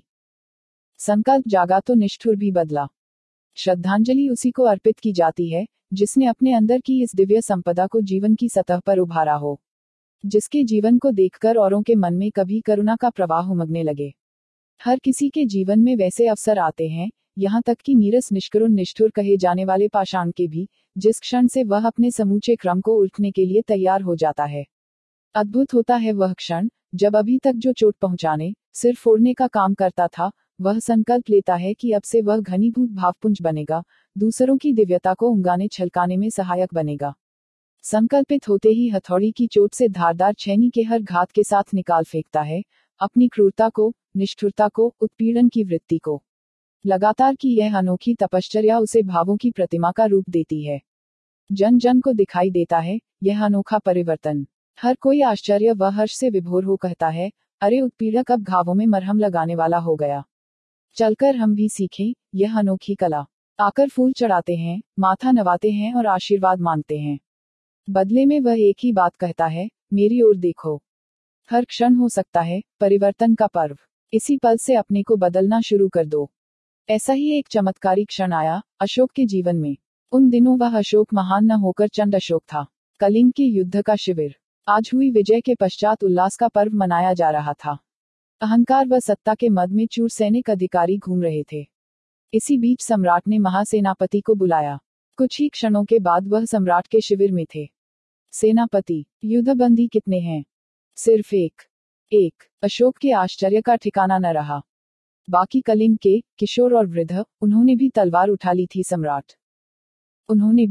S1: संकल्प जागा तो निष्ठुर भी बदला। श्रद्धांजलि उसी को अर्पित की जाती है जिसने अपने अंदर की इस दिव्य संपदा को जीवन की सतह पर उभारा हो, जिसके जीवन को देखकर औरों के मन में कभी करुणा का प्रवाह उमगने लगे। हर किसी के जीवन में वैसे अवसर आते हैं, यहाँ तक कि नीरस निष्करुण निष्ठुर कहे जाने वाले पाषाण के भी, जिस क्षण से वह अपने समूचे क्रम को उल्टने के लिए तैयार हो जाता है। अद्भुत होता है वह क्षण, जब अभी तक जो चोट पहुंचाने, सिर फोड़ने का काम करता था, वह संकल्प लेता है कि अब से वह घनीभूत भावपुंज बनेगा, दूसरों की दिव्यता को उंगाने छलकाने में सहायक बनेगा। संकल्पित होते ही हथौड़ी की चोट से धारदार छेनी के हर घात के साथ निकाल फेंकता है अपनी क्रूरता को, निष्ठुरता को, उत्पीड़न की वृत्ति को। लगातार की यह अनोखी तपश्चर्या उसे भावों की प्रतिमा का रूप देती है। जन जन को दिखाई देता है यह अनोखा परिवर्तन। हर कोई आश्चर्य व हर्ष से विभोर हो कहता है, अरे उत्पीड़क अब घावों में मरहम लगाने वाला हो गया। चलकर हम भी सीखें यह अनोखी कला। आकर फूल चढ़ाते हैं, माथा नवाते हैं और आशीर्वाद मांगते हैं। बदले में वह एक ही बात कहता है, मेरी ओर देखो। हर क्षण हो सकता है परिवर्तन का पर्व। इसी पल से अपने को बदलना शुरू कर दो। ऐसा ही एक चमत्कारी क्षण आया अशोक के जीवन में। उन दिनों वह अशोक महान न होकर चंड अशोक था। कलिंग के युद्ध का शिविर। आज हुई विजय के पश्चात उल्लास का पर्व मनाया जा रहा था। अहंकार व सत्ता के मद में चूर सैनिक अधिकारी घूम रहे थे। इसी बीच सम्राट ने महासेनापति को बुलाया। कुछ ही क्षणों के बाद वह सम्राट के शिविर में थे। सेनापति, युद्धबंदी कितने हैं? सिर्फ एक। अशोक के आश्चर्य का ठिकाना न रहा। बाकी कलिंग के, किशोर और वृद्ध, उन्होंने भी तलवार उठा ली थी। सम्राट, उन्होंने भी।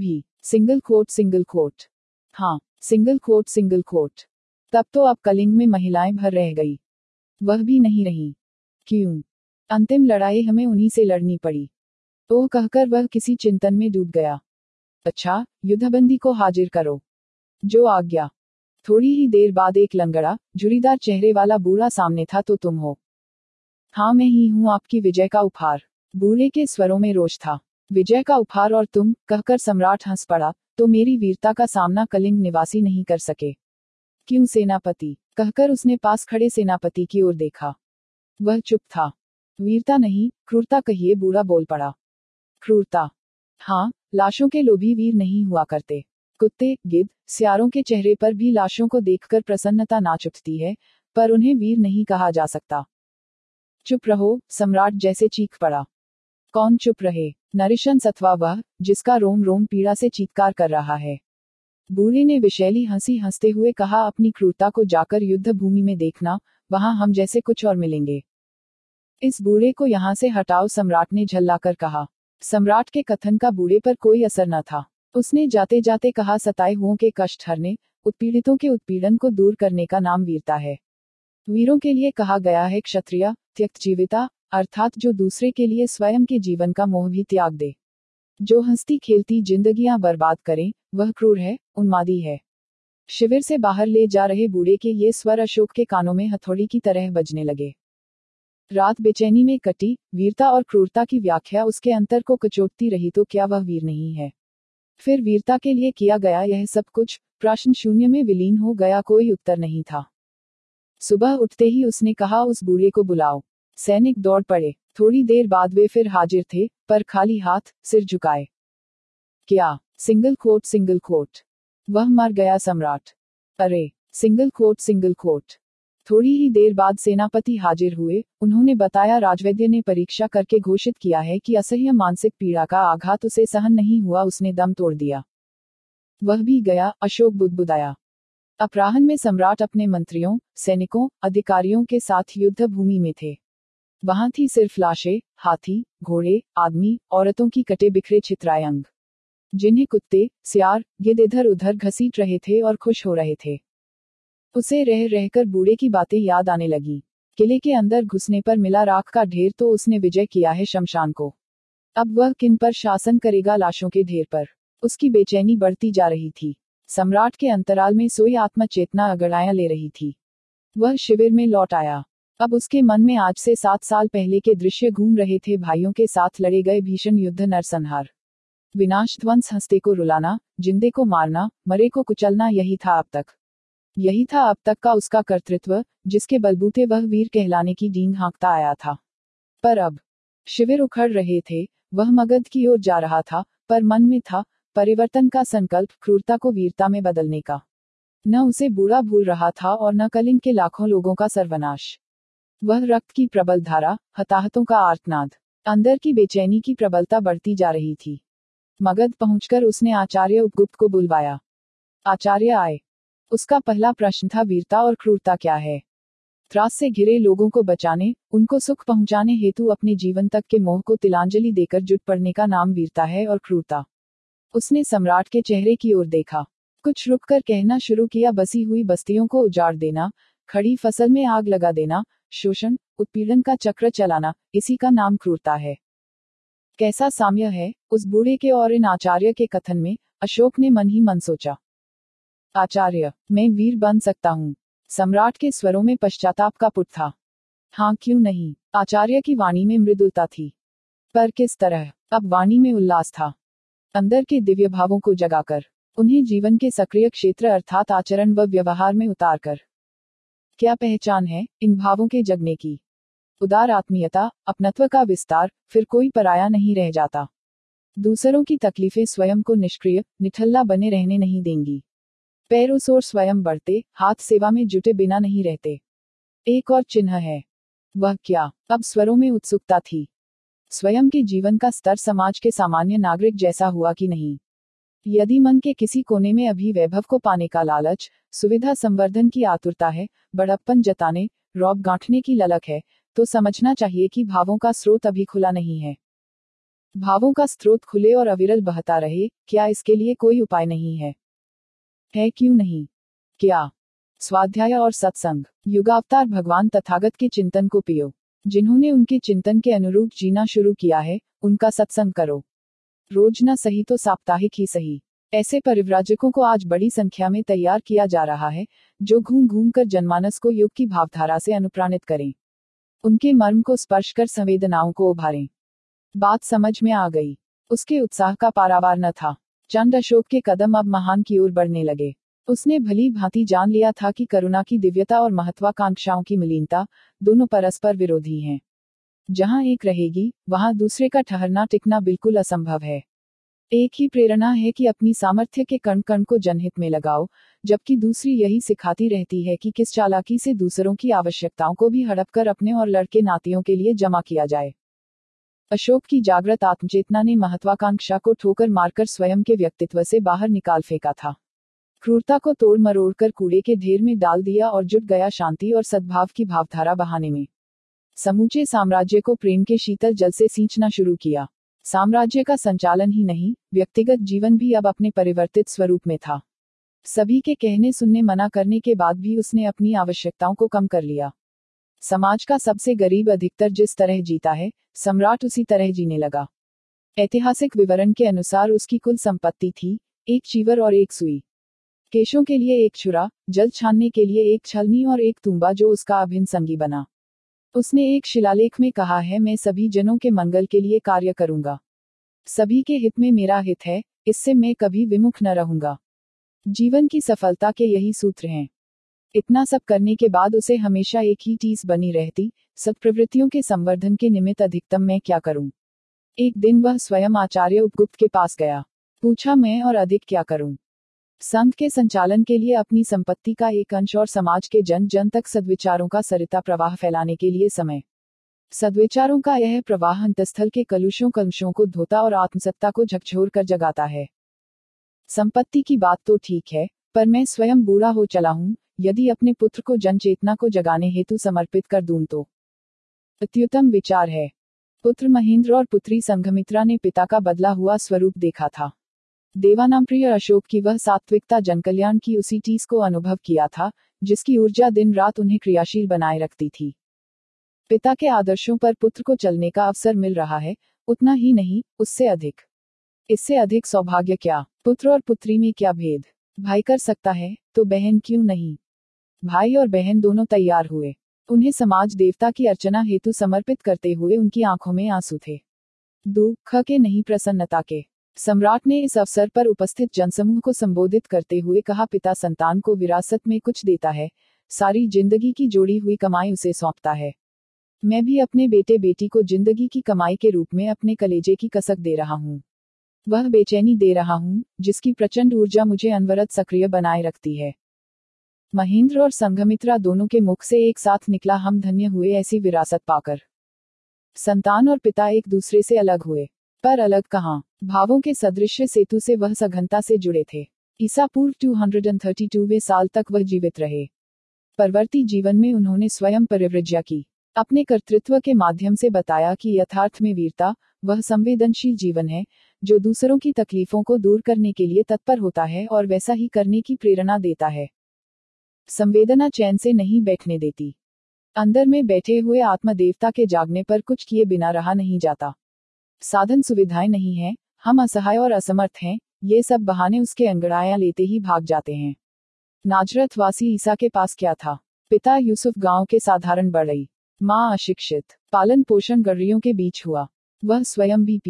S1: Single quote single quote. हाँ, सिंगल कोट सिंगल कोट। तब तो अब कलिंग में महिलाएं भर रह गई। वह भी नहीं रही। क्यों? अंतिम लड़ाई हमें उन्हीं से लड़नी पड़ी। ओह कहकर वह किसी चिंतन में डूब गया। अच्छा, युद्धबंदी को हाजिर करो। जो आज्ञा। थोड़ी ही देर बाद एक लंगड़ा, झुर्रीदार चेहरे वाला बूढ़ा सामने था। तो तुम हो? हाँ, मैं ही हूँ, आपकी विजय का उपहार। बूढ़े के स्वरों में रोष था। विजय का उपहार और तुम, कहकर सम्राट हंस पड़ा। तो मेरी वीरता का सामना कलिंग निवासी नहीं कर सके। क्यों सेनापति? कहकर उसने पास खड़े सेनापति की ओर देखा। वह चुप था। वीरता नहीं, क्रूरता कहिए, बूढ़ा बोल पड़ा। क्रूरता? हाँ, लाशों के लोभी वीर नहीं हुआ करते। कुत्ते, गिद्ध, सियारों के चेहरे पर भी लाशों को देखकर प्रसन्नता नाच उठती है, पर उन्हें वीर नहीं कहा जा सकता। चुप रहो, सम्राट जैसे चीख पड़ा। कौन चुप रहे? नरिशंस अथवा वह, जिसका रोम रोम पीड़ा से चीत्कार कर रहा है। बूढ़े ने विशैली हंसी हंसते हुए कहा, अपनी क्रूरता को जाकर युद्ध भूमि में देखना, वहां हम जैसे कुछ और मिलेंगे। इस बूढ़े को यहाँ से हटाओ, सम्राट ने झल्लाकर कहा। सम्राट के कथन का बूढ़े पर कोई असर न था। उसने जाते जाते कहा, सताए हुओं के कष्ट हरने, उत्पीड़ितों के उत्पीड़न को दूर करने का नाम वीरता है। वीरों के लिए कहा गया है क्षत्रिय, त्यक्त जीविता, अर्थात जो दूसरे के लिए स्वयं के जीवन का मोह भी त्याग दे। जो हंसती खेलती जिंदगियां बर्बाद करें, वह क्रूर है, उन्मादी है। शिविर से बाहर ले जा रहे बूढ़े के ये स्वर अशोक के कानों में हथौड़ी की तरह बजने लगे। रात बेचैनी में कटी। वीरता और क्रूरता की व्याख्या उसके अंतर को कचोटती रही। तो क्या वह वीर नहीं है? फिर वीरता के लिए किया गया यह सब कुछ, प्रश्न शून्य में विलीन हो गया। कोई उत्तर नहीं था। सुबह उठते ही उसने कहा, उस बूढ़े को बुलाओ। सैनिक दौड़ पड़े। थोड़ी देर बाद वे फिर हाजिर थे, पर खाली हाथ, सिर झुकाए। क्या? Single quote single quote. वह मर गया सम्राट। अरे, सिंगल कोट सिंगल कोट। थोड़ी ही देर बाद सेनापति हाजिर हुए। उन्होंने बताया, राजवैद्य ने परीक्षा करके घोषित किया है कि असह्य मानसिक पीड़ा का आघात उसे सहन नहीं हुआ, उसने दम तोड़ दिया। वह भी गया, अशोक बुदबुदाया। अपराह्न में सम्राट अपने मंत्रियों, सैनिकों, अधिकारियों के साथ युद्ध भूमि में थे। वहां थी सिर्फ लाशें, हाथी, घोड़े, आदमी, औरतों की कटे बिखरे छितराए अंग, जिन्हें कुत्ते, सियार, गिद्ध इधर उधर घसीट रहे थे और खुश हो रहे थे। उसे रह रहकर बूढ़े की बातें याद आने लगी। किले के अंदर घुसने पर मिला राख का ढेर, तो उसने विजय किया है शमशान को। अब वह किन पर शासन करेगा? लाशों के ढेर पर। उसकी बेचैनी बढ़ती जा रही थी। सम्राट के अंतराल में सोई आत्मचेतना अगड़ाइयां ले रही थी। वह शिविर में लौट आया। अब उसके मन में आज से 7 साल पहले के दृश्य घूम रहे थे। भाइयों के साथ लड़े गए भीषण युद्ध, नरसंहार, विनाश, ध्वंस, हंसते को रुलाना, जिंदे को मारना, मरे को कुचलना, यही था अब तक का उसका कर्तृत्व, जिसके बलबूते वह वीर कहलाने की डींग हाँकता आया था। पर अब शिविर उखड़ रहे थे। वह मगध की ओर जा रहा था, पर मन में था परिवर्तन का संकल्प, क्रूरता को वीरता में बदलने का। न उसे बूढ़ा भूल रहा था और न कलिंग के लाखों लोगों का सर्वनाश। वह रक्त की प्रबल धारा, हताहतों का आर्तनाद, अंदर की बेचैनी की प्रबलता बढ़ती जा रही थी। मगध पहुंचकर उसने आचार्य उपगुप्त को बुलवाया। आचार्य आए। उसका पहला प्रश्न था, वीरता और क्रूरता क्या है? त्रास से घिरे लोगों को बचाने, उनको सुख पहुंचाने हेतु अपने जीवन तक के मोह को तिलांजलि देकर जुट पड़ने का नाम वीरता है और क्रूरता। उसने सम्राट के चेहरे की ओर देखा। कुछ रुककर कहना शुरू किया, बसी हुई बस्तियों को उजाड़ देना, खड़ी फसल में आग लगा देना, शोषण, उत्पीड़न का चक्र चलाना, इसी का नाम क्रूरता है। कैसा साम्य है उस बूढ़े के और इन आचार्य के कथन में, अशोक ने मन ही मन सोचा। आचार्य, मैं वीर बन सकता हूँ। सम्राट के स्वरों में पश्चाताप का पुट था। हाँ, क्यों नहीं? आचार्य की वाणी में मृदुलता थी। पर किस तरह? अब वाणी में उल्लास था। अंदर के दिव्य भावों को जगाकर, उन्हें जीवन के सक्रिय क्षेत्र अर्थात आचरण व व्यवहार में उतारकर। क्या पहचान है इन भावों के जगने की? उदार आत्मीयता, अपनत्व का विस्तार, फिर कोई पराया नहीं रह जाता। दूसरों की तकलीफें स्वयं को निष्क्रिय, निठल्ला बने रहने नहीं देंगी। पैर उस ओर स्वयं बढ़ते, हाथ सेवा में जुटे बिना नहीं रहते। एक और चिन्ह है। वह क्या? अब स्वरों में उत्सुकता थी। स्वयं के जीवन का स्तर समाज के सामान्य नागरिक जैसा हुआ कि नहीं? यदि मन के किसी कोने में अभी वैभव को पाने का लालच, सुविधा संवर्धन की आतुरता है, बड़प्पन जताने, रौब गांठने की ललक है, तो समझना चाहिए कि भावों का स्रोत अभी खुला नहीं है। भावों का स्रोत खुले और अविरल बहता रहे, क्या इसके लिए कोई उपाय नहीं है? है क्यों नहीं? क्या? स्वाध्याय और सत्संग। युगावतार भगवान तथागत के चिंतन को पियो। जिन्होंने उनके चिंतन के अनुरूप जीना शुरू किया है, उनका सत्संग करो। रोज न सही तो साप्ताहिक ही सही। ऐसे परिव्राजकों को आज बड़ी संख्या में तैयार किया जा रहा है, जो घूम घूम कर जनमानस को योग की भावधारा से अनुप्राणित करें, उनके मर्म को स्पर्श कर संवेदनाओं को उभारें। बात समझ में आ गई। उसके उत्साह का पारावार न था। चंड अशोक के कदम अब महान की ओर बढ़ने लगे। उसने भली भांति जान लिया था कि करुणा की दिव्यता और महत्वाकांक्षाओं की मलिनता दोनों परस्पर विरोधी हैं। जहां एक रहेगी, वहां दूसरे का ठहरना टिकना बिल्कुल असंभव है। एक ही प्रेरणा है कि अपनी सामर्थ्य के कण कण को जनहित में लगाओ, जबकि दूसरी यही सिखाती रहती है कि किस चालाकी से दूसरों की आवश्यकताओं को भी हड़प कर अपने और लड़के नातियों के लिए जमा किया जाए। अशोक की जागृत आत्मचेतना ने महत्वाकांक्षा को ठोकर मारकर स्वयं के व्यक्तित्व से बाहर निकाल फेंका था। क्रूरता को तोड़ मरोड़ कर कूड़े के ढेर में डाल दिया और जुट गया शांति और सद्भाव की भावधारा बहाने में। समूचे साम्राज्य को प्रेम के शीतल जल से सींचना शुरू किया। साम्राज्य का संचालन ही नहीं, व्यक्तिगत जीवन भी अब अपने परिवर्तित स्वरूप में था। सभी के कहने सुनने मना करने के बाद भी उसने अपनी आवश्यकताओं को कम कर लिया। समाज का सबसे गरीब अधिकतर जिस तरह जीता है, सम्राट उसी तरह जीने लगा। ऐतिहासिक विवरण के अनुसार उसकी कुल संपत्ति थी, एक चीवर और एक सुई, केशों के लिए एक छुरा, जल छानने के लिए एक छलनी और एक तुम्बा जो उसका अभिन्न संगी बना। उसने एक शिलालेख में कहा है, मैं सभी जनों के मंगल के लिए कार्य करूंगा। सभी के हित में मेरा हित है, इससे मैं कभी विमुख न रहूंगा। जीवन की सफलता के यही सूत्र हैं। इतना सब करने के बाद उसे हमेशा एक ही टीस बनी रहती, सत्प्रवृत्तियों के संवर्धन के निमित्त अधिकतम मैं क्या करूं। एक दिन वह स्वयं आचार्य उपगुप्त के पास गया। पूछा, मैं और अधिक क्या करूं? संघ के संचालन के लिए अपनी संपत्ति का एक अंश और समाज के जन जन तक सद्विचारों का सरिता प्रवाह फैलाने के लिए समय। सद्विचारों का यह प्रवाह अंतस्थल के कलुषों को धोता और आत्मसत्ता को झकझोर कर जगाता है। संपत्ति की बात तो ठीक है, पर मैं स्वयं बूढ़ा हो चला हूं, यदि अपने पुत्र को जन चेतना को जगाने हेतु समर्पित कर दूं तो अत्युत्तम विचार है। पुत्र महेंद्र और पुत्री संघमित्रा ने पिता का बदला हुआ स्वरूप देखा था। देवानामप्रिय अशोक की वह सात्विकता जनकल्याण की उसी टीस को अनुभव किया था, जिसकी ऊर्जा दिन रात उन्हें क्रियाशील बनाए रखती थी। पिता के आदर्शों पर पुत्र को चलने का अवसर मिल रहा है, उतना ही नहीं, उससे अधिक। इससे अधिक सौभाग्य क्या? पुत्र और पुत्री में क्या भेद? भाई कर सकता है, तो बहन क्यों नहीं? भाई और बहन दोनों तैयार हुए। उन्हें समाज देवता की अर्चना हेतु समर्पित करते हुए उनकी आंखों में आंसू थे, दुख के नहीं प्रसन्नता के। सम्राट ने इस अवसर पर उपस्थित जनसमूह को संबोधित करते हुए कहा, पिता संतान को विरासत में कुछ देता है, सारी जिंदगी की जोड़ी हुई कमाई उसे सौंपता है। मैं भी अपने बेटे बेटी को जिंदगी की कमाई के रूप में अपने कलेजे की कसक दे रहा हूँ। वह बेचैनी दे रहा हूँ, जिसकी प्रचंड ऊर्जा मुझे अनवरत सक्रिय बनाए रखती है। महेंद्र और संघमित्रा दोनों के मुख से एक साथ निकला, हम धन्य हुए ऐसी विरासत पाकर। संतान और पिता एक दूसरे से अलग हुए, पर अलग कहाँ? भावों के सदृश्य सेतु से वह सघनता से जुड़े थे। ईसा पूर्व 232वें साल तक वह जीवित रहे। परवर्ती जीवन में उन्होंने स्वयं परिव्रज्या की। अपने कर्तृत्व के माध्यम से बताया कि यथार्थ में वीरता वह संवेदनशील जीवन है, जो दूसरों की तकलीफों को दूर करने के लिए तत्पर होता है और वैसा ही करने की प्रेरणा देता है। संवेदना चैन से नहीं बैठने देती। अंदर में बैठे हुए आत्मदेवता के जागने पर कुछ किए बिना रहा नहीं जाता। साधन सुविधाएं नहीं है, हम असहाय और असमर्थ हैं, ये सब बहाने उसके अंगड़ाया लेते ही भाग जाते हैं। नाजरत वासी ईसा के पास क्या था? पिता यूसुफ गांव के साधारण बढ़ई, माँ अशिक्षित, पालन पोषण गर्रियों के बीच हुआ। वह स्वयं भी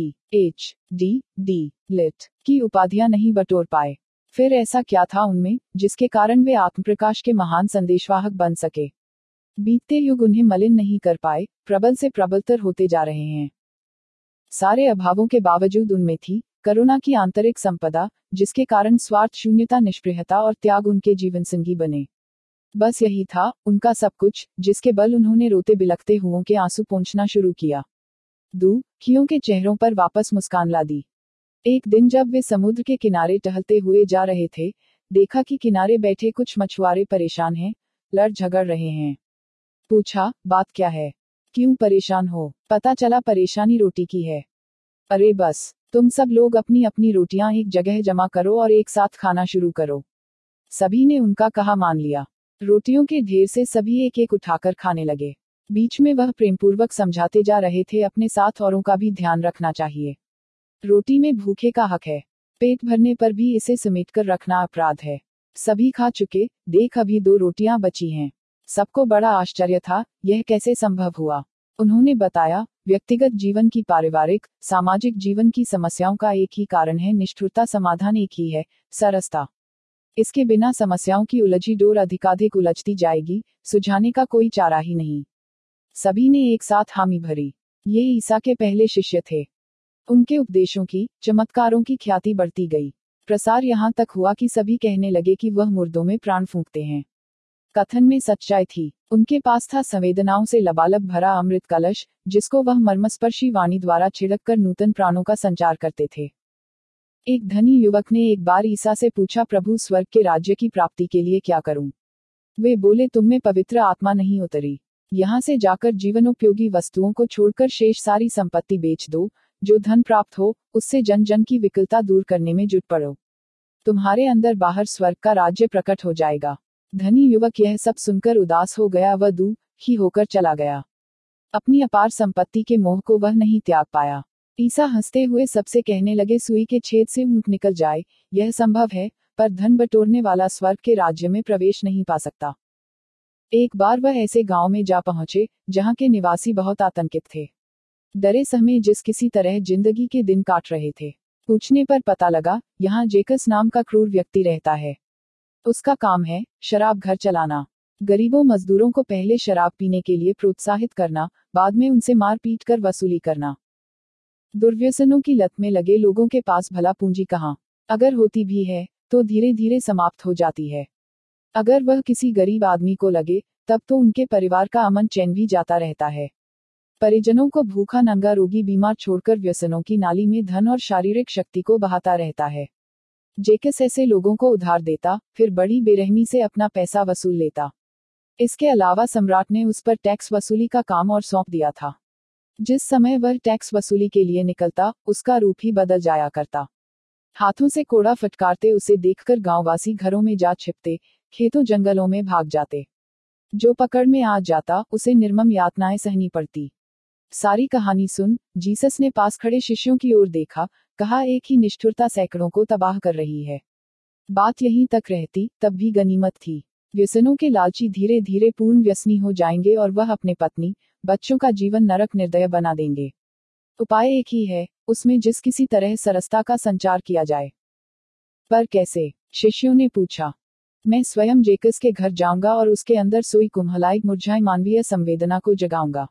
S1: PhD लिट की उपाधियां नहीं बटोर पाए। फिर ऐसा क्या था उनमें, जिसके कारण वे आत्मप्रकाश के महान संदेशवाहक बन सके? बीतते युग उन्हें मलिन नहीं कर पाए, प्रबल से प्रबलतर होते जा रहे हैं। सारे अभावों के बावजूद उनमें थी करुणा की आंतरिक संपदा, जिसके कारण स्वार्थ शून्यता, निष्प्रियता और त्याग उनके जीवन संगी बने। बस यही था उनका सब कुछ, जिसके बल उन्होंने रोते बिलखते हुओं के आंसू पोंछना शुरू किया। दुखियों के चेहरों पर वापस मुस्कान ला दी। एक दिन जब वे समुद्र के किनारे टहलते हुए जा रहे थे, देखा कि किनारे बैठे कुछ मछुआरे परेशान हैं, लड़ झगड़ रहे हैं। पूछा, बात क्या है? क्यों परेशान हो? पता चला परेशानी रोटी की है। अरे बस, तुम सब लोग अपनी अपनी रोटियां एक जगह जमा करो और एक साथ खाना शुरू करो। सभी ने उनका कहा मान लिया। रोटियों के ढेर से सभी एक एक उठाकर खाने लगे। बीच में वह प्रेमपूर्वक समझाते जा रहे थे, अपने साथ औरों का भी ध्यान रखना चाहिए। रोटी में भूखे का हक है। पेट भरने पर भी इसे समेटकर रखना अपराध है। सभी खा चुके, देख अभी 2 रोटियां बची हैं। सबको बड़ा आश्चर्य था, यह कैसे संभव हुआ। उन्होंने बताया, व्यक्तिगत जीवन की पारिवारिक, सामाजिक जीवन की समस्याओं का एक ही कारण है निष्ठुरता, समाधान एक ही है, सरसता। इसके बिना समस्याओं की उलझी डोर अधिकाधिक उलझती जाएगी, सुलझाने का कोई चारा ही नहीं। सभी ने एक साथ हामी भरी। ये ईसा के पहले शिष्य थे। उनके उपदेशों की, चमत्कारों की ख्याति बढ़ती गई। प्रसार यहाँ तक हुआ कि सभी कहने लगे कि वह मुर्दों में प्राण फूंकते हैं। कथन में सच्चाई थी। उनके पास था संवेदनाओं से लबालब भरा अमृत कलश, जिसको वह मर्मस्पर्शी वाणी द्वारा छिड़ककर नूतन प्राणों का संचार करते थे। एक धनी युवक ने एक बार ईसा से पूछा, प्रभु, स्वर्ग के राज्य की प्राप्ति के लिए क्या करूं? वे बोले, तुम में पवित्र आत्मा नहीं उतरी। यहाँ से जाकर जीवनोपयोगी वस्तुओं को छोड़कर शेष सारी संपत्ति बेच दो, जो धन प्राप्त हो, उससे जन जन की विकलता दूर करने में जुट पड़ो। तुम्हारे अंदर बाहर स्वर्ग का राज्य प्रकट हो जाएगा। धनी युवक यह सब सुनकर उदास हो गया, वह दुखी होकर चला गया। अपनी अपार संपत्ति के मोह को वह नहीं त्याग पाया। ईसा हंसते हुए सबसे कहने लगे, सुई के छेद से ऊँट निकल जाए, यह संभव है, पर धन बटोरने वाला स्वर्ग के राज्य में प्रवेश नहीं पा सकता। एक बार वह ऐसे गांव में जा पहुंचे, जहां के निवासी बहुत आतंकित थे। डरे सहमे जिस किसी तरह जिंदगी के दिन काट रहे थे। पूछने पर पता लगा, यहाँ जेकस नाम का क्रूर व्यक्ति रहता है। उसका काम है शराब घर चलाना। गरीबों मजदूरों को पहले शराब पीने के लिए प्रोत्साहित करना, बाद में उनसे मार पीट कर वसूली करना। दुर्व्यसनों की लत में लगे लोगों के पास भला पूंजी कहाँ? अगर होती भी है, तो धीरे धीरे समाप्त हो जाती है। अगर वह किसी गरीब आदमी को लगे, तब तो उनके परिवार का अमन चैन भी जाता रहता है। परिजनों को भूखा नंगा रोगी बीमार छोड़कर व्यसनों की नाली में धन और शारीरिक शक्ति को बहाता रहता है। जेकस ऐसे लोगों को उधार देता, फिर बड़ी बेरहमी से अपना पैसा वसूल लेता। इसके अलावा सम्राट ने उस पर टैक्स वसूली का काम और सौंप दिया था। जिस समय वह टैक्स वसूली के लिए निकलता, उसका रूप ही बदल जाया करता। हाथों से कोड़ा फटकारते उसे देखकर गांववासी घरों में जा छिपते, खेतों जंगलों में भाग जाते। जो पकड़ में आ जाता, उसे निर्मम यातनाएं सहनी पड़ती। सारी कहानी सुन, जीसस ने पास खड़े शिष्यों की ओर देखा, कहा, एक ही निष्ठुरता सैकड़ों को तबाह कर रही है। बात यहीं तक रहती, तब भी गनीमत थी। व्यसनों के लालची धीरे धीरे पूर्ण व्यसनी हो जाएंगे और वह अपने पत्नी, बच्चों का जीवन नरक निर्दय बना देंगे। उपाय एक ही है, उसमें जिस किसी तरह सरसता का संचार किया जाए। पर कैसे? शिष्यों ने पूछा। मैं स्वयं जेकस के घर जाऊंगा और उसके अंदर सोई कुम्हलाई मुरझाई मानवीय संवेदना को जगाऊंगा।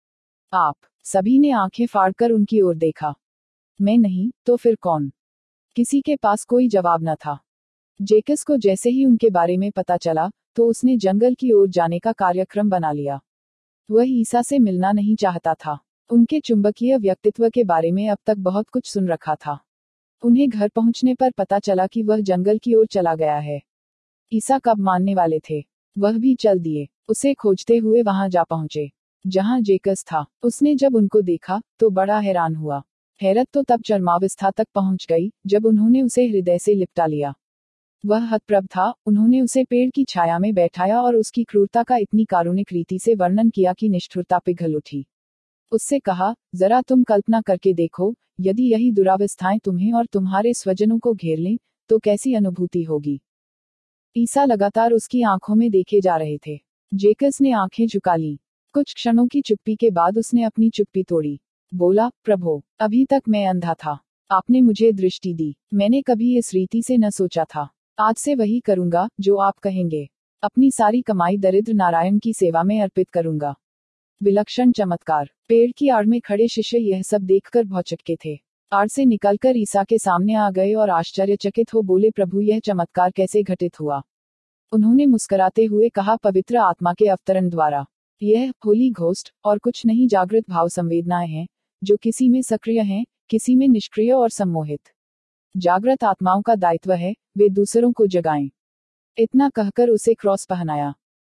S1: आप सभी ने आंखें फाड़कर उनकी ओर देखा। मैं नहीं, तो फिर कौन? किसी के पास कोई जवाब न था। जेकस को जैसे ही उनके बारे में पता चला, तो उसने जंगल की ओर जाने का कार्यक्रम बना लिया। वह ईसा से मिलना नहीं चाहता था। उनके चुंबकीय व्यक्तित्व के बारे में अब तक बहुत कुछ सुन रखा था। उन्हें घर पहुंचने पर पता चला कि वह जंगल की ओर चला गया है। ईसा कब मानने वाले थे? वह भी चल दिए। उसे खोजते हुए वहां जा पहुंचे, जहां जेकस था। उसने जब उनको देखा, तो बड़ा हैरान हुआ। हैरत तो तब चरमावस्था तक पहुंच गई, जब उन्होंने उसे हृदय से लिपटा लिया। वह हतप्रभ था। उन्होंने उसे पेड़ की छाया में बैठाया और उसकी क्रूरता का इतनी कारुणिक रीति से वर्णन किया कि निष्ठुरता पिघल उठी। उससे कहा, जरा तुम कल्पना करके देखो, यदि यही दुरावस्थाएं तुम्हें और तुम्हारे स्वजनों को घेर लें, तो कैसी अनुभूति होगी। ईसा लगातार उसकी आंखों में देखे जा रहे थे। जेकस ने आंखें झुका ली। कुछ क्षणों की चुप्पी के बाद उसने अपनी चुप्पी तोड़ी। बोला, प्रभु, अभी तक मैं अंधा था। आपने मुझे दृष्टि दी। मैंने कभी इस रीति से न सोचा था। आज से वही करूंगा जो आप कहेंगे। अपनी सारी कमाई दरिद्र नारायण की सेवा में अर्पित करूंगा। विलक्षण चमत्कार। पेड़ की आड़ में खड़े शिष्य यह सब देखकर भौचक्के थे। आड़ से निकलकर ईसा के सामने आ गए और आश्चर्यचकित हो बोले, प्रभु, यह चमत्कार कैसे घटित हुआ? उन्होंने मुस्कुराते हुए कहा, पवित्र आत्मा के अवतरण द्वारा। यह होली घोस्ट और कुछ नहीं, जागृत भाव संवेदनाएं हैं, जो किसी में सक्रिय हैं, किसी में निष्क्रिय और सम्मोहित। जागृत आत्माओं का दायित्व है, वे दूसरों को जगाएं। इतना कहकर उसे क्रॉस पहनाया।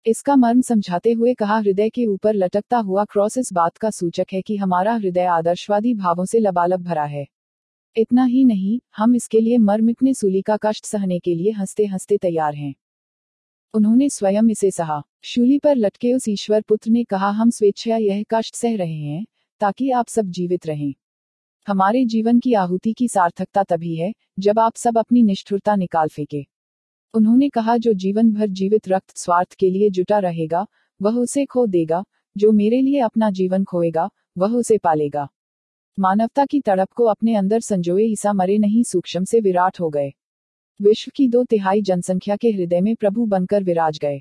S1: इसका मर्म समझाते हुए कहा, हृदय के ऊपर लटकता हुआ क्रॉस इस बात का सूचक है कि हमारा हृदय आदर्शवादी भावों से लबालब भरा है। इतना ही नहीं, हम इसके लिए मर मिटने सूली का कष्ट सहने के लिए हंसते हंसते तैयार हैं। उन्होंने स्वयं इसे सहा। शूली पर लटके उस ईश्वर पुत्र ने कहा, हम स्वेच्छा यह कष्ट सह रहे हैं ताकि आप सब जीवित रहें। हमारे जीवन की आहुति की सार्थकता तभी है जब आप सब अपनी निष्ठुरता निकाल फेंके। उन्होंने कहा, जो जीवन भर जीवित रक्त स्वार्थ के लिए जुटा रहेगा वह उसे खो देगा, जो मेरे लिए अपना जीवन खोएगा वह उसे पालेगा। मानवता की तड़प को अपने अंदर संजोए ईसा मरे नहीं, सूक्ष्म से विराट हो गए। विश्व की 2/3 जनसंख्या के हृदय में प्रभु बनकर विराज गए।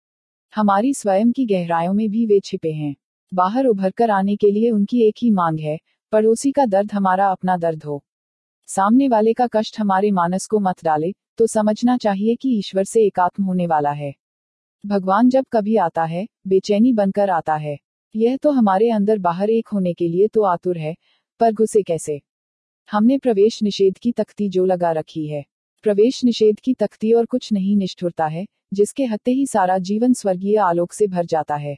S1: हमारी स्वयं की गहराइयों में भी वे छिपे हैं। बाहर उभर कर आने के लिए उनकी एक ही मांग है, पड़ोसी का दर्द हमारा अपना दर्द हो। सामने वाले का कष्ट हमारे मानस को मत डाले, तो समझना चाहिए कि ईश्वर से एकात्म होने वाला है। भगवान जब कभी आता है, बेचैनी बनकर आता है। यह तो हमारे अंदर बाहर एक होने के लिए तो आतुर है, पर घुसे कैसे? हमने प्रवेश निषेध की तख्ती जो लगा रखी है। प्रवेश निषेध की तख्ती और कुछ नहीं, निष्ठुरता है, जिसके हत्ते ही सारा जीवन स्वर्गीय आलोक से भर जाता है।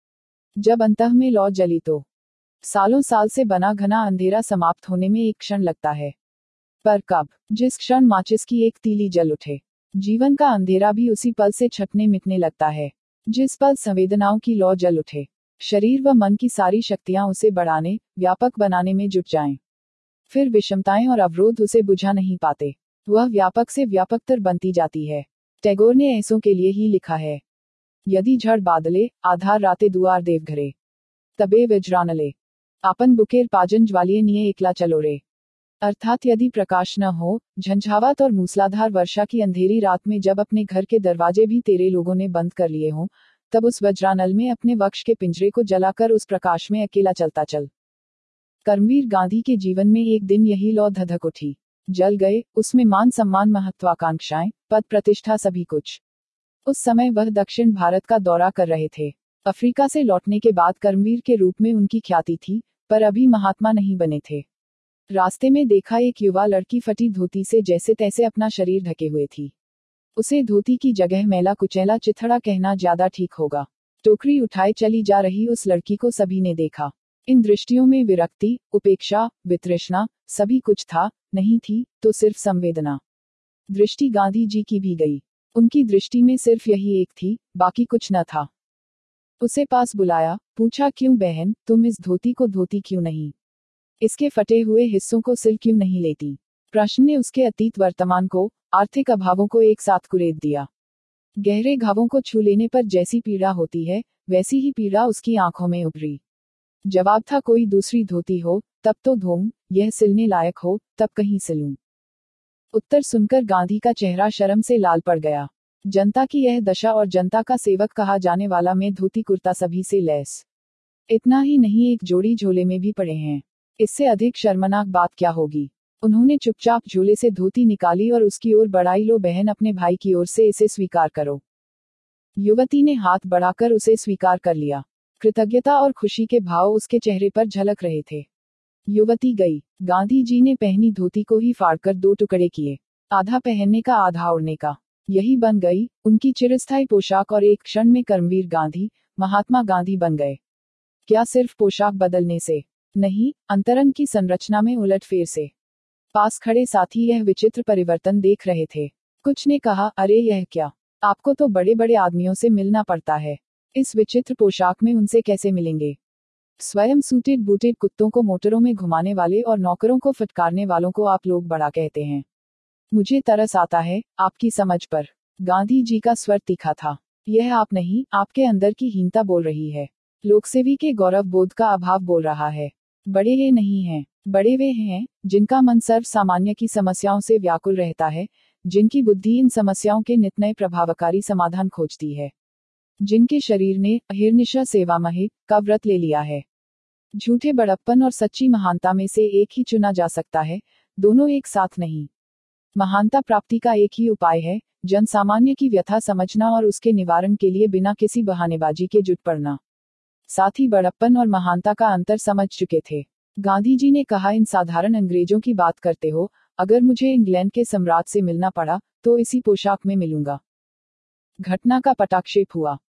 S1: जब अंतः में लौ जली तो सालों साल से बना घना अंधेरा समाप्त होने में एक क्षण लगता है। पर कब? जिस क्षण माचिस की एक तीली जल उठे। जीवन का अंधेरा भी उसी पल से छटने मिटने लगता है। जिस पल संवेदनाओं की लौ जल उठे, शरीर व मन की सारी शक्तियां उसे बढ़ाने, व्यापक बनाने में जुट जाएं। फिर विषमताएं और अवरोध उसे बुझा नहीं पाते। वह व्यापक से व्यापकतर बनती जाती है। टैगोर ने ऐसों के लिए ही लिखा है, यदि झड़ बादले, आधार राते दुआर देवघरे, तबे वज्रानले, आपन बुकेर पाजन ज्वालिये निये एकला चलो रे। अर्थात यदि प्रकाश न हो, झंझावात और मूसलाधार वर्षा की अंधेरी रात में जब अपने घर के दरवाजे भी तेरे लोगों ने बंद कर लिए हों, तब उस वज्रानल में अपने वक्ष के पिंजरे को जलाकर उस प्रकाश में अकेला चलता चल। कर्मवीर गांधी के जीवन में एक दिन यही लौ धधक उठी। जल गए, उसमें मान सम्मान, महत्वाकांक्षाएं, पद प्रतिष्ठा, सभी कुछ। उस समय वह दक्षिण भारत का दौरा कर रहे थे। अफ्रीका से लौटने के बाद कर्मवीर के रूप में उनकी ख्याति थी, पर अभी महात्मा नहीं बने थे। रास्ते में देखा एक युवा लड़की फटी धोती से जैसे तैसे अपना शरीर ढके हुए थी। उसे धोती की जगह मैला कुचैला चिथड़ा कहना ज्यादा ठीक होगा। टोकरी उठाए चली जा रही उस लड़की को सभी ने देखा। इन दृष्टियों में विरक्ति, उपेक्षा, वितृष्णा, सभी कुछ था, नहीं थी तो सिर्फ संवेदना। दृष्टि गांधी जी की भी गई। उनकी दृष्टि में सिर्फ यही एक थी, बाकी कुछ न था। उसे पास बुलाया, पूछा, क्यों बहन, तुम इस धोती को धोती क्यों नहीं? इसके फटे हुए हिस्सों को सिल क्यों नहीं लेती? प्रश्न ने उसके अतीत वर्तमान को, आर्थिक अभावों को एक साथ कुरेद दिया। गहरे घावों को छू लेने पर जैसी पीड़ा होती है, वैसी ही पीड़ा उसकी आंखों में उभरी। जवाब था, कोई दूसरी धोती हो तब तो धोऊं, यह सिलने लायक हो तब कहीं सिलूं। उत्तर सुनकर गांधी का चेहरा शर्म से लाल पड़ गया। जनता की यह दशा और जनता का सेवक कहा जाने वाला मैं धोती कुर्ता सभी से लैस। इतना ही नहीं, एक जोड़ी झोले में भी पड़े हैं। इससे अधिक शर्मनाक बात क्या होगी? उन्होंने चुपचाप झोले से धोती निकाली और उसकी ओर बढ़ाई, लो बहन, अपने भाई की ओर से इसे स्वीकार करो। युवती ने हाथ बढ़ाकर उसे स्वीकार कर लिया। कृतज्ञता और खुशी के भाव उसके चेहरे पर झलक रहे थे। युवती गई। गांधी जी ने पहनी धोती को ही फाड़कर 2 टुकड़े किए, आधा पहनने का, आधा ओढ़ने का। यही बन गई उनकी चिरस्थायी पोशाक और एक क्षण में कर्मवीर गांधी, महात्मा गांधी बन गए। क्या सिर्फ पोशाक बदलने से? नहीं, अंतरंग की संरचना में उलटफेर से। पास खड़े साथी यह विचित्र परिवर्तन देख रहे थे। कुछ ने कहा, अरे यह क्या? आपको तो बड़े बड़े आदमियों से मिलना पड़ता है, इस विचित्र पोशाक में उनसे कैसे मिलेंगे? स्वयं सूटेड बूटेड कुत्तों को मोटरों में घुमाने वाले और नौकरों को फटकारने वालों को आप लोग बड़ा कहते हैं। मुझे तरस आता है आपकी समझ पर। गांधी जी का स्वर तीखा था। यह आप नहीं, आपके अंदर की हीनता बोल रही है। लोकसेवी के गौरव बोध का अभाव बोल रहा है। बड़े ये नहीं हैं, बड़े वे हैं जिनका मन सर्व सामान्य की समस्याओं से व्याकुल रहता है, जिनकी बुद्धि इन समस्याओं के नित नए प्रभावकारी समाधान खोजती है, जिनके शरीर ने अहिर्निशा सेवा महे का व्रत ले लिया है। झूठे बड़प्पन और सच्ची महानता में से एक ही चुना जा सकता है, दोनों एक साथ नहीं। महानता प्राप्ति का एक ही उपाय है, जन सामान्य की व्यथा समझना और उसके निवारण के लिए बिना किसी बहानेबाजी के जुट पड़ना। साथ ही बड़प्पन और महानता का अंतर समझ चुके थे। गांधी जी ने कहा, इन साधारण अंग्रेजों की बात करते हो, अगर मुझे इंग्लैंड के सम्राट से मिलना पड़ा तो इसी पोशाक में मिलूंगा। घटना का पटाक्षेप हुआ।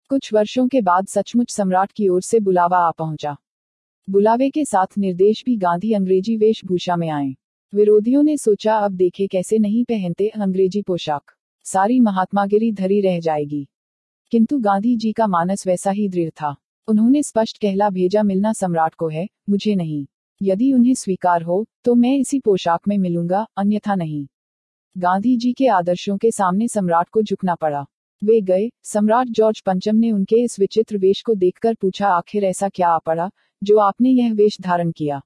S1: कुछ वर्षों के बाद सचमुच सम्राट की ओर से बुलावा आ पहुंचा। बुलावे के साथ निर्देश भी गांधी अंग्रेजी वेशभूषा में आए। विरोधियों ने सोचा अब देखे कैसे नहीं पहनते अंग्रेजी पोशाक, सारी महात्मागिरी धरी रह जाएगी। किंतु गांधी जी का मानस वैसा ही दृढ़ था। उन्होंने स्पष्ट कहला भेजा मिलना सम्राट को है, मुझे नहीं। यदि उन्हें स्वीकार हो तो मैं इसी पोशाक में मिलूंगा, अन्यथा नहीं। गांधी जी के आदर्शों के सामने सम्राट को झुकना पड़ा। वे गए। सम्राट जॉर्ज पंचम ने उनके इस विचित्र वेश को देखकर पूछा, आखिर ऐसा क्या आ पड़ा जो आपने यह वेश धारण किया?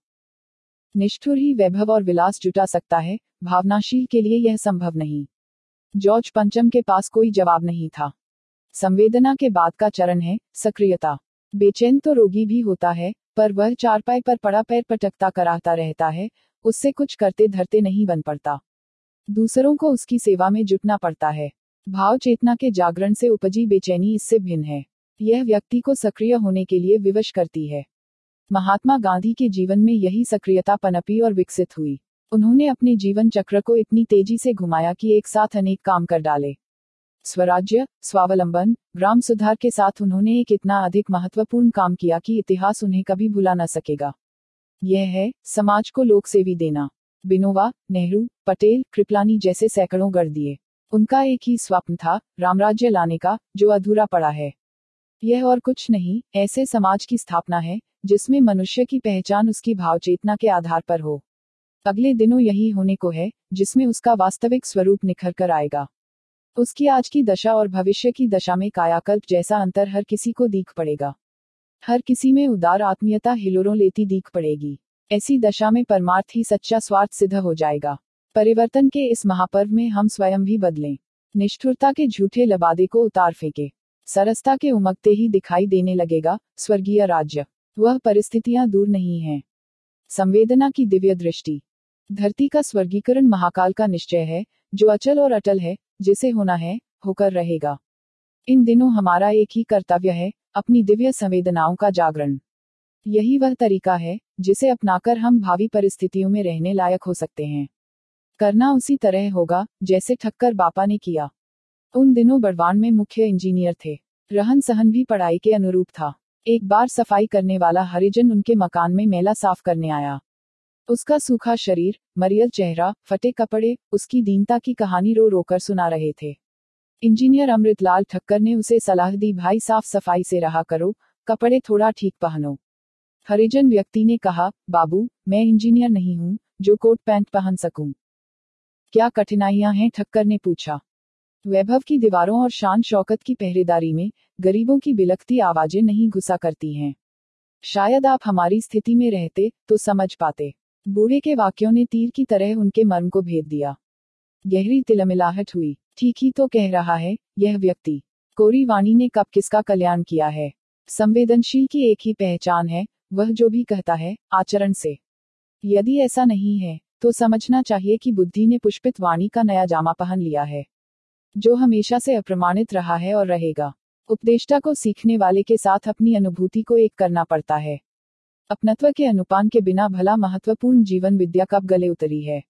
S1: निष्ठुर ही वैभव और विलास जुटा सकता है, भावनाशील के लिए यह संभव नहीं। जॉर्ज पंचम के पास कोई जवाब नहीं था। संवेदना के बाद का चरण है सक्रियता। बेचैन तो रोगी भी होता है, पर वह चारपाई पर पड़ा पैर पटकता कराहता रहता है, उससे कुछ करते धरते नहीं बन पड़ता। दूसरों को उसकी सेवा में जुटना पड़ता है। भाव चेतना के जागरण से उपजी बेचैनी इससे भिन्न है। यह व्यक्ति को सक्रिय होने के लिए विवश करती है। महात्मा गांधी के जीवन में यही सक्रियता पनपी और विकसित हुई। उन्होंने अपने जीवन चक्र को इतनी तेजी से घुमाया कि एक साथ अनेक काम कर डाले। स्वराज्य, स्वावलंबन, ग्राम सुधार के साथ उन्होंने एक इतना अधिक महत्वपूर्ण काम किया कि इतिहास उन्हें कभी भुला न सकेगा। यह है समाज को लोकसेवी देना। बिनोवा, नेहरू, पटेल, कृपलानी जैसे सैकड़ों गढ़ दिए। उनका एक ही स्वप्न था, रामराज्य लाने का, जो अधूरा पड़ा है। यह और कुछ नहीं, ऐसे समाज की स्थापना है जिसमें मनुष्य की पहचान उसकी भावचेतना के आधार पर हो। अगले दिनों यही होने को है जिसमें उसका वास्तविक स्वरूप निखर कर आएगा। उसकी आज की दशा और भविष्य की दशा में कायाकल्प जैसा अंतर हर किसी को दिख पड़ेगा। हर किसी में उदार आत्मीयता हिलोरों लेती दिख पड़ेगी। ऐसी दशा में परमार्थ ही सच्चा स्वार्थ सिद्ध हो जाएगा। परिवर्तन के इस महापर्व में हम स्वयं भी बदलें। निष्ठुरता के झूठे लबादे को उतार फेंके। सरसता के उमगते ही दिखाई देने लगेगा स्वर्गीय राज्य। वह परिस्थितियां दूर नहीं हैं। संवेदना की दिव्य दृष्टि। धरती का स्वर्गीकरण महाकाल का निश्चय है, जो अचल और अटल है, जिसे होना है, होकर रहेगा। इन दिनों हमारा एक ही कर्तव्य है, अपनी दिव्य संवेदनाओं का जागरण। यही वह तरीका है जिसे अपनाकर हम भावी परिस्थितियों में रहने लायक हो सकते हैं। करना उसी तरह होगा जैसे ठक्कर बापा ने किया। उन दिनों बड़वान में मुख्य इंजीनियर थे। रहन सहन भी पढ़ाई के अनुरूप था। एक बार सफाई करने वाला हरिजन उनके मकान में मैला साफ करने आया। उसका सूखा शरीर, मरियल चेहरा, फटे कपड़े, उसकी दीनता की कहानी रो रोकर सुना रहे थे। इंजीनियर अमृतलाल ठक्कर ने उसे सलाह दी, भाई साफ सफाई से रहा करो, कपड़े थोड़ा ठीक पहनो। हरिजन व्यक्ति ने कहा, बाबू, मैं इंजीनियर नहीं हूं जो कोट पैंट पहन सकूं। क्या कठिनाइयां हैं? ठक्कर ने पूछा। वैभव की दीवारों और शान शौकत की पहरेदारी में गरीबों की बिलखती आवाजें नहीं घुसा करती हैं। शायद आप हमारी स्थिति में रहते तो समझ पाते। बूढ़े के वाक्यों ने तीर की तरह उनके मर्म को भेद दिया। गहरी तिलमिलाहट हुई। ठीक ही तो कह रहा है यह व्यक्ति। कोरी वाणी ने कब किसका कल्याण किया है? संवेदनशील की एक ही पहचान है, वह जो भी कहता है आचरण से। यदि ऐसा नहीं है तो समझना चाहिए कि बुद्धि ने पुष्पित वाणी का नया जामा पहन लिया है, जो हमेशा से अप्रमाणित रहा है और रहेगा। उपदेष्टा को सीखने वाले के साथ अपनी अनुभूति को एक करना पड़ता है। अपनत्व के अनुपान के बिना भला महत्वपूर्ण जीवन विद्या कब गले उतरी है।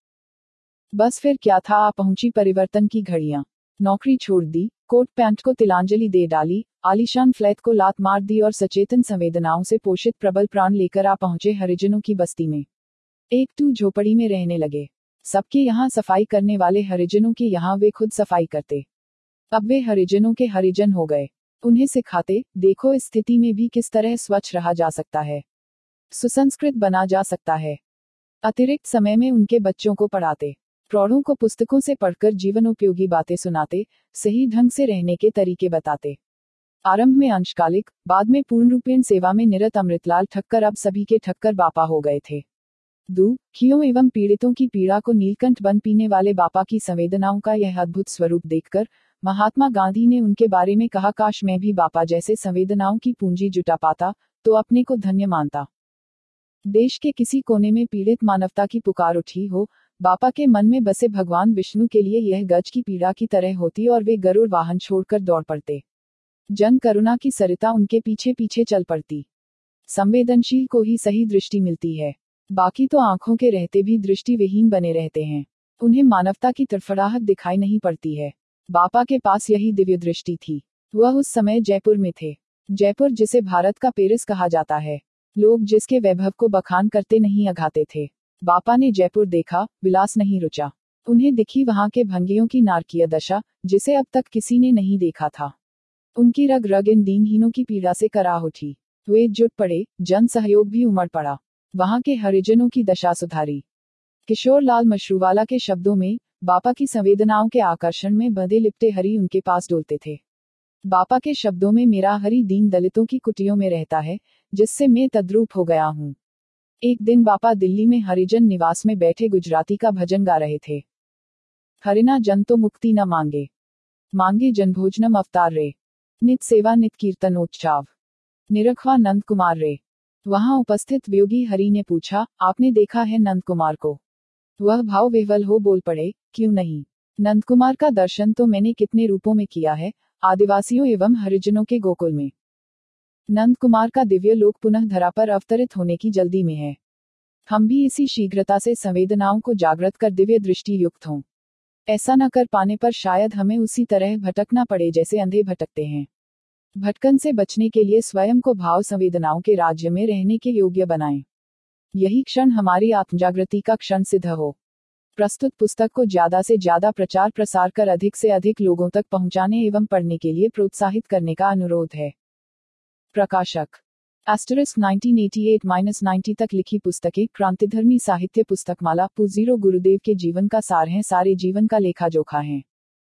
S1: बस फिर क्या था, आ पहुंची परिवर्तन की घड़ियां। नौकरी छोड़ दी, कोट पैंट को तिलांजलि दे डाली, आलीशान फ्लैट को लात मार दी और सचेतन संवेदनाओं से पोषित प्रबल प्राण लेकर आ पहुंचे हरिजनों की बस्ती में। एक टू झोपड़ी में रहने लगे। सबके यहाँ सफाई करने वाले हरिजनों के यहाँ वे खुद सफाई करते। अब वे हरिजनों के हरिजन हो गए। उन्हें सिखाते, देखो इस स्थिति में भी किस तरह स्वच्छ रहा जा सकता है, सुसंस्कृत बना जा सकता है। अतिरिक्त समय में उनके बच्चों को पढ़ाते, प्रौढ़ों को पुस्तकों से पढ़कर जीवनोपयोगी बातें सुनाते, सही ढंग से रहने के तरीके बताते। आरंभ में अंशकालिक, बाद में पूर्णरूपेण सेवा में निरत अमृतलाल ठक्कर अब सभी के ठक्कर बापा हो गए थे। दुखियों एवं पीड़ितों की पीड़ा को नीलकंठ बन पीने वाले बापा की संवेदनाओं का यह अद्भुत स्वरूप देखकर महात्मा गांधी ने उनके बारे में कहा, काश मैं भी बापा जैसे संवेदनाओं की पूंजी जुटा पाता तो अपने को धन्य मानता। देश के किसी कोने में पीड़ित मानवता की पुकार उठी हो, बापा के मन में बसे भगवान विष्णु के लिए यह गज की पीड़ा की तरह होती और वे गरुड़ वाहन छोड़कर दौड़ पड़ते। जन करुणा की सरिता उनके पीछे पीछे चल पड़ती। संवेदनशील को ही सही दृष्टि मिलती है, बाकी तो आंखों के रहते भी दृष्टि विहीन बने रहते हैं। उन्हें मानवता की तड़फड़ाहट दिखाई नहीं पड़ती है। बापा के पास यही दिव्य दृष्टि थी। वह उस समय जयपुर में थे। जयपुर जिसे भारत का पेरिस कहा जाता है। लोग जिसके वैभव को बखान करते नहीं अघाते थे। बापा ने जयपुर देखा, विलास नहीं रुचा। उन्हें दिखी वहां के भंगियों की नारकीय दशा, जिसे अब तक किसी ने नहीं देखा था। उनकी रग रग इन दीनहीनों की पीड़ा से कराह उठी। वे जुट पड़े, जन सहयोग भी उमड़ पड़ा। वहां के हरिजनों की दशा सुधारी। किशोरलाल मशरूवाला के शब्दों में, बापा की संवेदनाओं के आकर्षण में बंधे लिपटे हरि उनके पास डोलते थे। बापा के शब्दों में, मेरा हरि दीन दलितों की कुटियों में रहता है, जिससे मैं तद्रूप हो गया हूँ। एक दिन बापा दिल्ली में हरिजन निवास में बैठे गुजराती का भजन गा रहे थे। हरिना जन तो मुक्ति न मांगे, मांगे जनभोजनम अवतार रे, नित सेवा नित कीर्तनोच्चाव, निरखवा नंद कुमार रे। वहां उपस्थित वियोगी हरि ने पूछा, आपने देखा है नंद कुमार को? वह भाव विह्वल हो बोल पड़े, क्यों नहीं। नंद कुमार का दर्शन तो मैंने कितने रूपों में किया है, आदिवासियों एवं हरिजनों के गोकुल में। नंद कुमार का दिव्य लोक पुनः धरा पर अवतरित होने की जल्दी में है। हम भी इसी शीघ्रता से संवेदनाओं को जागृत कर दिव्य दृष्टि युक्त हों। ऐसा न कर पाने पर शायद हमें उसी तरह भटकना पड़े जैसे अंधे भटकते हैं। भटकन से बचने के लिए स्वयं को भाव संवेदनाओं के राज्य में रहने के योग्य बनाएं। यही क्षण हमारी आत्मजागृति का क्षण सिद्ध हो। प्रस्तुत पुस्तक को ज्यादा से ज्यादा प्रचार प्रसार कर अधिक से अधिक लोगों तक पहुंचाने एवं पढ़ने के लिए प्रोत्साहित करने का अनुरोध है। प्रकाशक * 1988-90 तक लिखी पुस्तकें क्रांतिधर्मी साहित्य पुस्तकमाला * गुरुदेव के जीवन का सार हैं, सारे जीवन का लेखा जोखा है।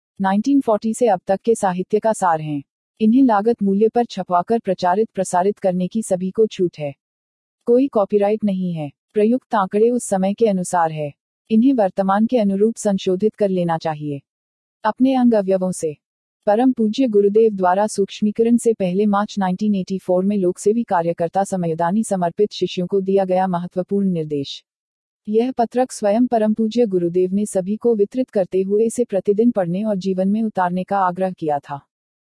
S1: 1940 से अब तक के साहित्य का सार हैं। इन्हें लागत मूल्य पर छपवाकर प्रचारित प्रसारित करने की सभी को छूट है। कोई कॉपीराइट नहीं है। प्रयुक्त आंकड़े उस समय के अनुसार है। इन्हें वर्तमान के अनुरूप संशोधित कर लेना चाहिए। अपने अंग अवयवों से। परम पूज्य गुरुदेव द्वारा सूक्ष्मीकरण से पहले मार्च 1984 में लोकसेवी कार्यकर्ता समयदानी समर्पित शिष्यों को दिया गया महत्वपूर्ण निर्देश। यह पत्रक स्वयं परम पूज्य गुरुदेव ने सभी को वितरित करते हुए इसे प्रतिदिन पढ़ने और जीवन में उतारने का आग्रह किया था।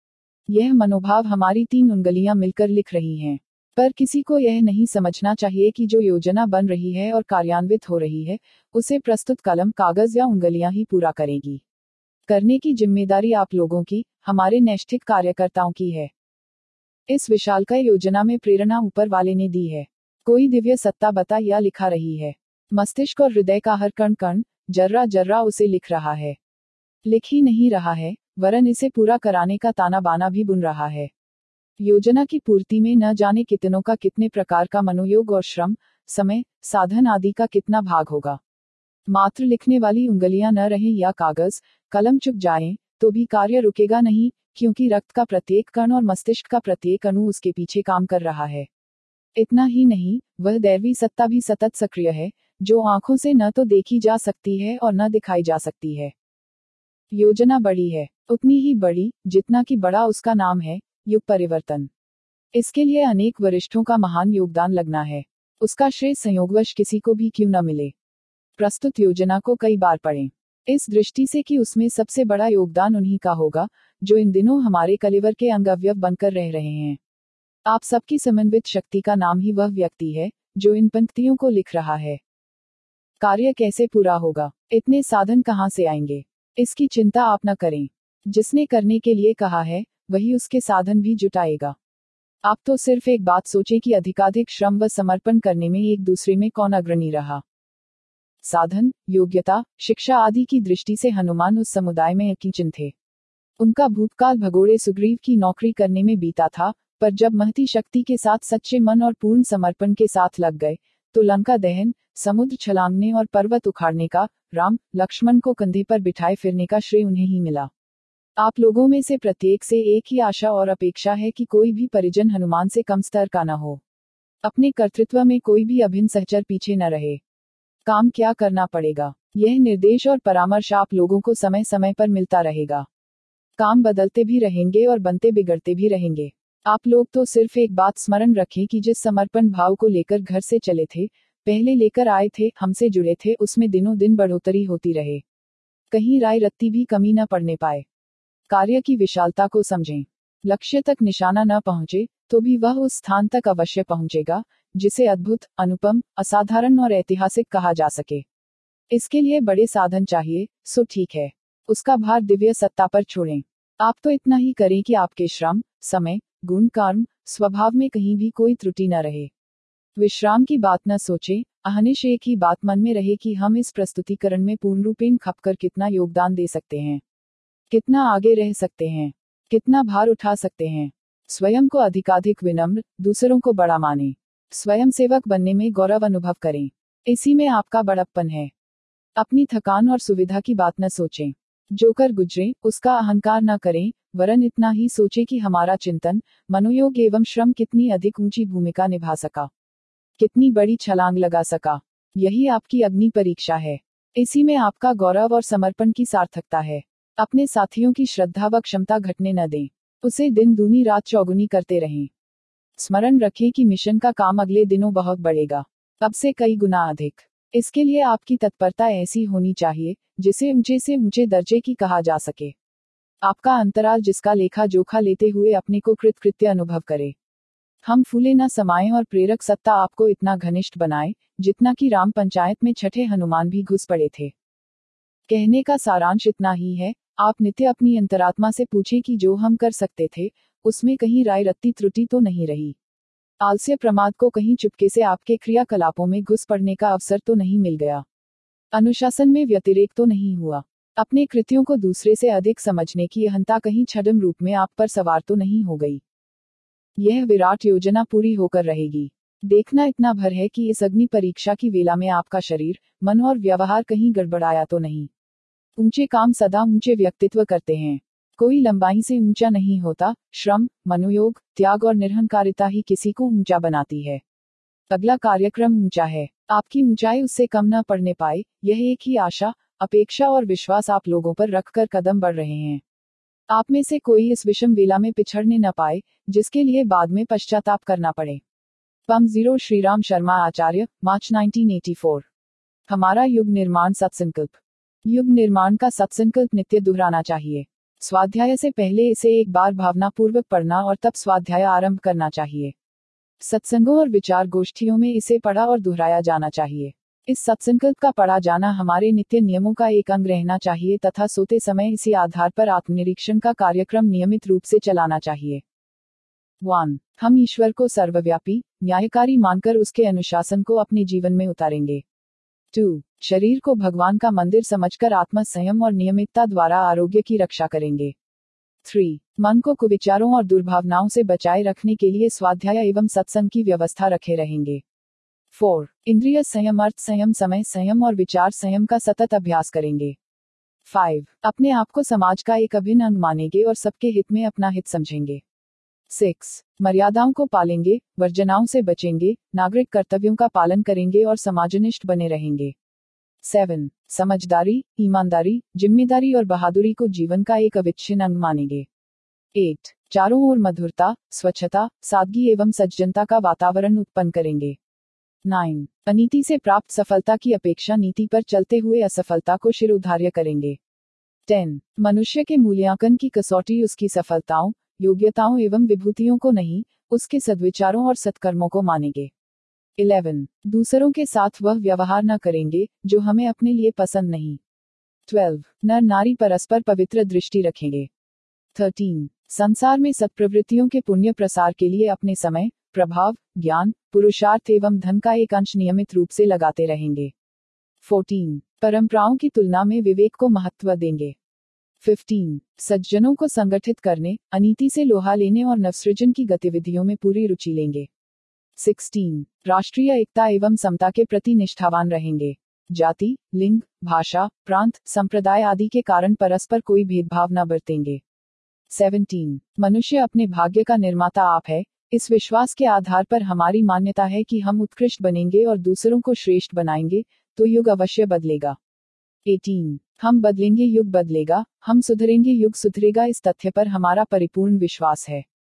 S1: यह मनोभाव हमारी 3 उंगलियां मिलकर लिख रही हैं। पर किसी को यह नहीं समझना चाहिए कि जो योजना बन रही है और कार्यान्वित हो रही है, उसे प्रस्तुत कलम कागज या उंगलियां ही पूरा करेगी। करने की जिम्मेदारी आप लोगों की, हमारे नैष्ठिक कार्यकर्ताओं की है। इस विशालकाय योजना में प्रेरणा ऊपर वाले ने दी है। कोई दिव्य सत्ता बता या लिखा रही है। मस्तिष्क और हृदय का हर कण कण, जर्रा जर्रा उसे लिख रहा है। लिख ही नहीं रहा है, वरन इसे पूरा कराने का ताना बाना भी बुन रहा है। योजना की पूर्ति में न जाने कितनों का कितने प्रकार का मनोयोग और श्रम, समय, साधन आदि का कितना भाग होगा। मात्र लिखने वाली उंगलियां न रहें या कागज, कलम चुक जाएं, तो भी कार्य रुकेगा नहीं, क्योंकि रक्त का प्रत्येक कण और मस्तिष्क का प्रत्येक अणु उसके पीछे काम कर रहा है। इतना ही नहीं, वह दैवी सत्ता भी सतत सक्रिय है, जो आंखों से न तो देखी जा सकती है और न दिखाई जा सकती है। योजना बड़ी है, उतनी ही बड़ी, जितना कि बड़ा उसका नाम है, युग परिवर्तन। इसके लिए अनेक वरिष्ठों का महान योगदान लगना है। उसका श्रेय संयोगवश किसी को भी क्यों न मिले। प्रस्तुत योजना को कई बार पढ़ें, इस दृष्टि से कि उसमें सबसे बड़ा योगदान उन्हीं का होगा, जो इन दिनों हमारे कलेवर के अंग अवयव बनकर रह रहे हैं। आप सबकी समन्वित शक्ति का नाम ही वह व्यक्ति है, जो इन पंक्तियों को लिख रहा है। कार्य कैसे पूरा होगा, इतने साधन कहां से आएंगे, इसकी चिंता आप न करें। जिसने करने के लिए कहा है, वही उसके साधन भी जुटाएगा। आप तो सिर्फ एक बात सोचें कि अधिकाधिक श्रम व समर्पण करने में एक दूसरे में कौन अग्रणी रहा। साधन, योग्यता, शिक्षा आदि की दृष्टि से हनुमान उस समुदाय में अकिंचन थे। उनका भूतकाल भगोड़े सुग्रीव की नौकरी करने में बीता था, पर जब महती शक्ति के साथ सच्चे मन और पूर्ण समर्पण के साथ लग गए, तो लंका दहन, समुद्र छलांगने और पर्वत उखाड़ने का, राम लक्ष्मण को कंधे पर बिठाए फिरने का श्रेय उन्हें ही मिला। आप लोगों में से प्रत्येक से एक ही आशा और अपेक्षा है कि कोई भी परिजन हनुमान से कम स्तर का न हो। अपने कर्तृत्व में कोई भी अभिन्न सहचर पीछे न रहे। काम क्या करना पड़ेगा, यह निर्देश और परामर्श आप लोगों को समय समय पर मिलता रहेगा। काम बदलते भी रहेंगे और बनते बिगड़ते भी रहेंगे। आप लोग तो सिर्फ एक बात स्मरण रखें कि जिस समर्पण भाव को लेकर घर से चले थे, पहले लेकर आए थे, हमसे जुड़े थे, उसमें दिनों दिन बढ़ोतरी होती रहे। कहीं राय रत्ती भी कमी न पड़ने पाए। कार्य की विशालता को समझें। लक्ष्य तक निशाना न पहुंचे, तो भी वह उस स्थान तक अवश्य पहुंचेगा, जिसे अद्भुत, अनुपम, असाधारण और ऐतिहासिक कहा जा सके। इसके लिए बड़े साधन चाहिए, सो ठीक है। उसका भार दिव्य सत्ता पर छोड़ें। आप तो इतना ही करें कि आपके श्रम, समय, गुण, कर्म, स्वभाव में कहीं भी कोई त्रुटि न रहे। विश्राम की बात न सोचें, अहनिश एक ही बात मन में रहे कि हम इस प्रस्तुतिकरण में पूर्ण रूपेण खपकर कितना योगदान दे सकते हैं, कितना आगे रह सकते हैं, कितना भार उठा सकते हैं। स्वयं को अधिकाधिक विनम्र, दूसरों को बड़ा माने, स्वयं सेवक बनने में गौरव अनुभव करें। इसी में आपका बड़प्पन है। अपनी थकान और सुविधा की बात न सोचें। जो कर गुजरे उसका अहंकार न करें, वरन इतना ही सोचें कि हमारा चिंतन, मनोयोग एवं श्रम कितनी अधिक ऊंची भूमिका निभा सका, कितनी बड़ी छलांग लगा सका। यही आपकी अग्नि परीक्षा है। इसी में आपका गौरव और समर्पण की सार्थकता है। अपने साथियों की श्रद्धा व क्षमता घटने न दें, उसे दिन दूनी रात चौगुनी करते रहें। स्मरण रखें कि मिशन का काम अगले दिनों बहुत बढ़ेगा, अब से कई गुना अधिक। इसके लिए आपकी तत्परता ऐसी होनी चाहिए जिसे ऊंचे से ऊंचे दर्जे की कहा जा सके। आपका अंतराल जिसका लेखा जोखा लेते हुए अपने को कृतकृत्य अनुभव करे। हम फूले न समाएं और प्रेरक सत्ता आपको इतना घनिष्ठ बनाए जितना कि राम पंचायत में छठे हनुमान भी घुस पड़े थे। कहने का सारांश इतना ही है, आप नित्य अपनी अंतरात्मा से पूछें कि जो हम कर सकते थे उसमें कहीं राय रत्ती त्रुटि तो नहीं रही। आलस्य प्रमाद को कहीं चुपके से आपके क्रियाकलापों में घुस पड़ने का अवसर तो नहीं मिल गया। अनुशासन में व्यतिरेक तो नहीं हुआ। अपने कृत्यों को दूसरे से अधिक समझने की अहंता कहीं छद्म रूप में आप पर सवार तो नहीं हो गई। यह विराट योजना पूरी होकर रहेगी। देखना इतना भर है कि इस अग्नि परीक्षा की वेला में आपका शरीर, मन और व्यवहार कहीं गड़बड़ाया तो नहीं। ऊंचे काम सदा ऊंचे व्यक्तित्व करते हैं। कोई लंबाई से ऊंचा नहीं होता। श्रम, मनोयोग, त्याग और निरहंकारिता ही किसी को ऊंचा बनाती है। अगला कार्यक्रम ऊंचा है। आपकी ऊंचाई उससे कम न पड़ने पाए, यह एक ही आशा, अपेक्षा और विश्वास आप लोगों पर रखकर कदम बढ़ रहे हैं। आप में से कोई इस विषम वेला में पिछड़ने न पाए, जिसके लिए बाद में पश्चाताप करना पड़े। पम 0 श्रीराम शर्मा आचार्य, मार्च 1984। हमारा युग निर्माण सत्संकल्प। युग निर्माण का सत्संकल्प नित्य दोहराना चाहिए। स्वाध्याय से पहले इसे एक बार भावनापूर्वक पढ़ना और तब स्वाध्याय आरंभ करना चाहिए। सत्संगों और विचार गोष्ठियों में इसे पढ़ा और दोहराया जाना चाहिए। इस सत्संकल्प का पढ़ा जाना हमारे नित्य नियमों का एक अंग रहना चाहिए तथा सोते समय इसी आधार पर आत्मनिरीक्षण का कार्यक्रम नियमित रूप से चलाना चाहिए। 1. हम ईश्वर को सर्वव्यापी, न्यायकारी मानकर उसके अनुशासन को अपने जीवन में उतारेंगे। 2. शरीर को भगवान का मंदिर समझकर आत्म संयम और नियमितता द्वारा आरोग्य की रक्षा करेंगे। 3. मन को कुविचारों और दुर्भावनाओं से बचाए रखने के लिए स्वाध्याय एवं सत्संग की व्यवस्था रखे रहेंगे। 4. इंद्रिय संयम, अर्थ संयम, समय संयम और विचार संयम का सतत अभ्यास करेंगे। 5. अपने आप को समाज का एक अभिन्न अंग मानेंगे और सबके हित में अपना हित समझेंगे। 6. मर्यादाओं को पालेंगे, वर्जनाओं से बचेंगे, नागरिक कर्तव्यों का पालन करेंगे और समाजनिष्ठ बने रहेंगे। 7. समझदारी, ईमानदारी, जिम्मेदारी और बहादुरी को जीवन का एक अविच्छिन्न अंग मानेंगे। 8. चारों ओर मधुरता, स्वच्छता, सादगी एवं सज्जनता का वातावरण उत्पन्न करेंगे। 9. अनीति से प्राप्त सफलता की अपेक्षा नीति पर चलते हुए असफलता को शिरोधार्य करेंगे। 10. मनुष्य के मूल्यांकन की कसौटी उसकी सफलताओं, योग्यताओं एवं विभूतियों को नहीं, उसके सद्विचारों और सत्कर्मों को मानेंगे। 11. दूसरों के साथ वह व्यवहार न करेंगे जो हमें अपने लिए पसंद नहीं। 12. नर नारी परस्पर पवित्र दृष्टि रखेंगे। 13. संसार में सत्प्रवृत्तियों के पुण्य प्रसार के लिए अपने समय, प्रभाव, ज्ञान, पुरुषार्थ एवं धन का एक अंश नियमित रूप से लगाते रहेंगे। 14. परंपराओं की तुलना में विवेक को महत्व देंगे। 15. सज्जनों को संगठित करने, अनीति से लोहा लेने और नवसृजन की गतिविधियों में पूरी रुचि लेंगे। 16. राष्ट्रीय एकता एवं समता के प्रति निष्ठावान रहेंगे। जाति, लिंग, भाषा, प्रांत, संप्रदाय आदि के कारण परस्पर कोई भेदभाव न बरतेंगे। 17. मनुष्य अपने भाग्य का निर्माता आप है, इस विश्वास के आधार पर हमारी मान्यता है कि हम उत्कृष्ट बनेंगे और दूसरों को श्रेष्ठ बनाएंगे, तो युग अवश्य बदलेगा। 18. हम बदलेंगे, युग बदलेगा, हम सुधरेंगे, युग सुधरेगा, इस तथ्य पर हमारा परिपूर्ण विश्वास है।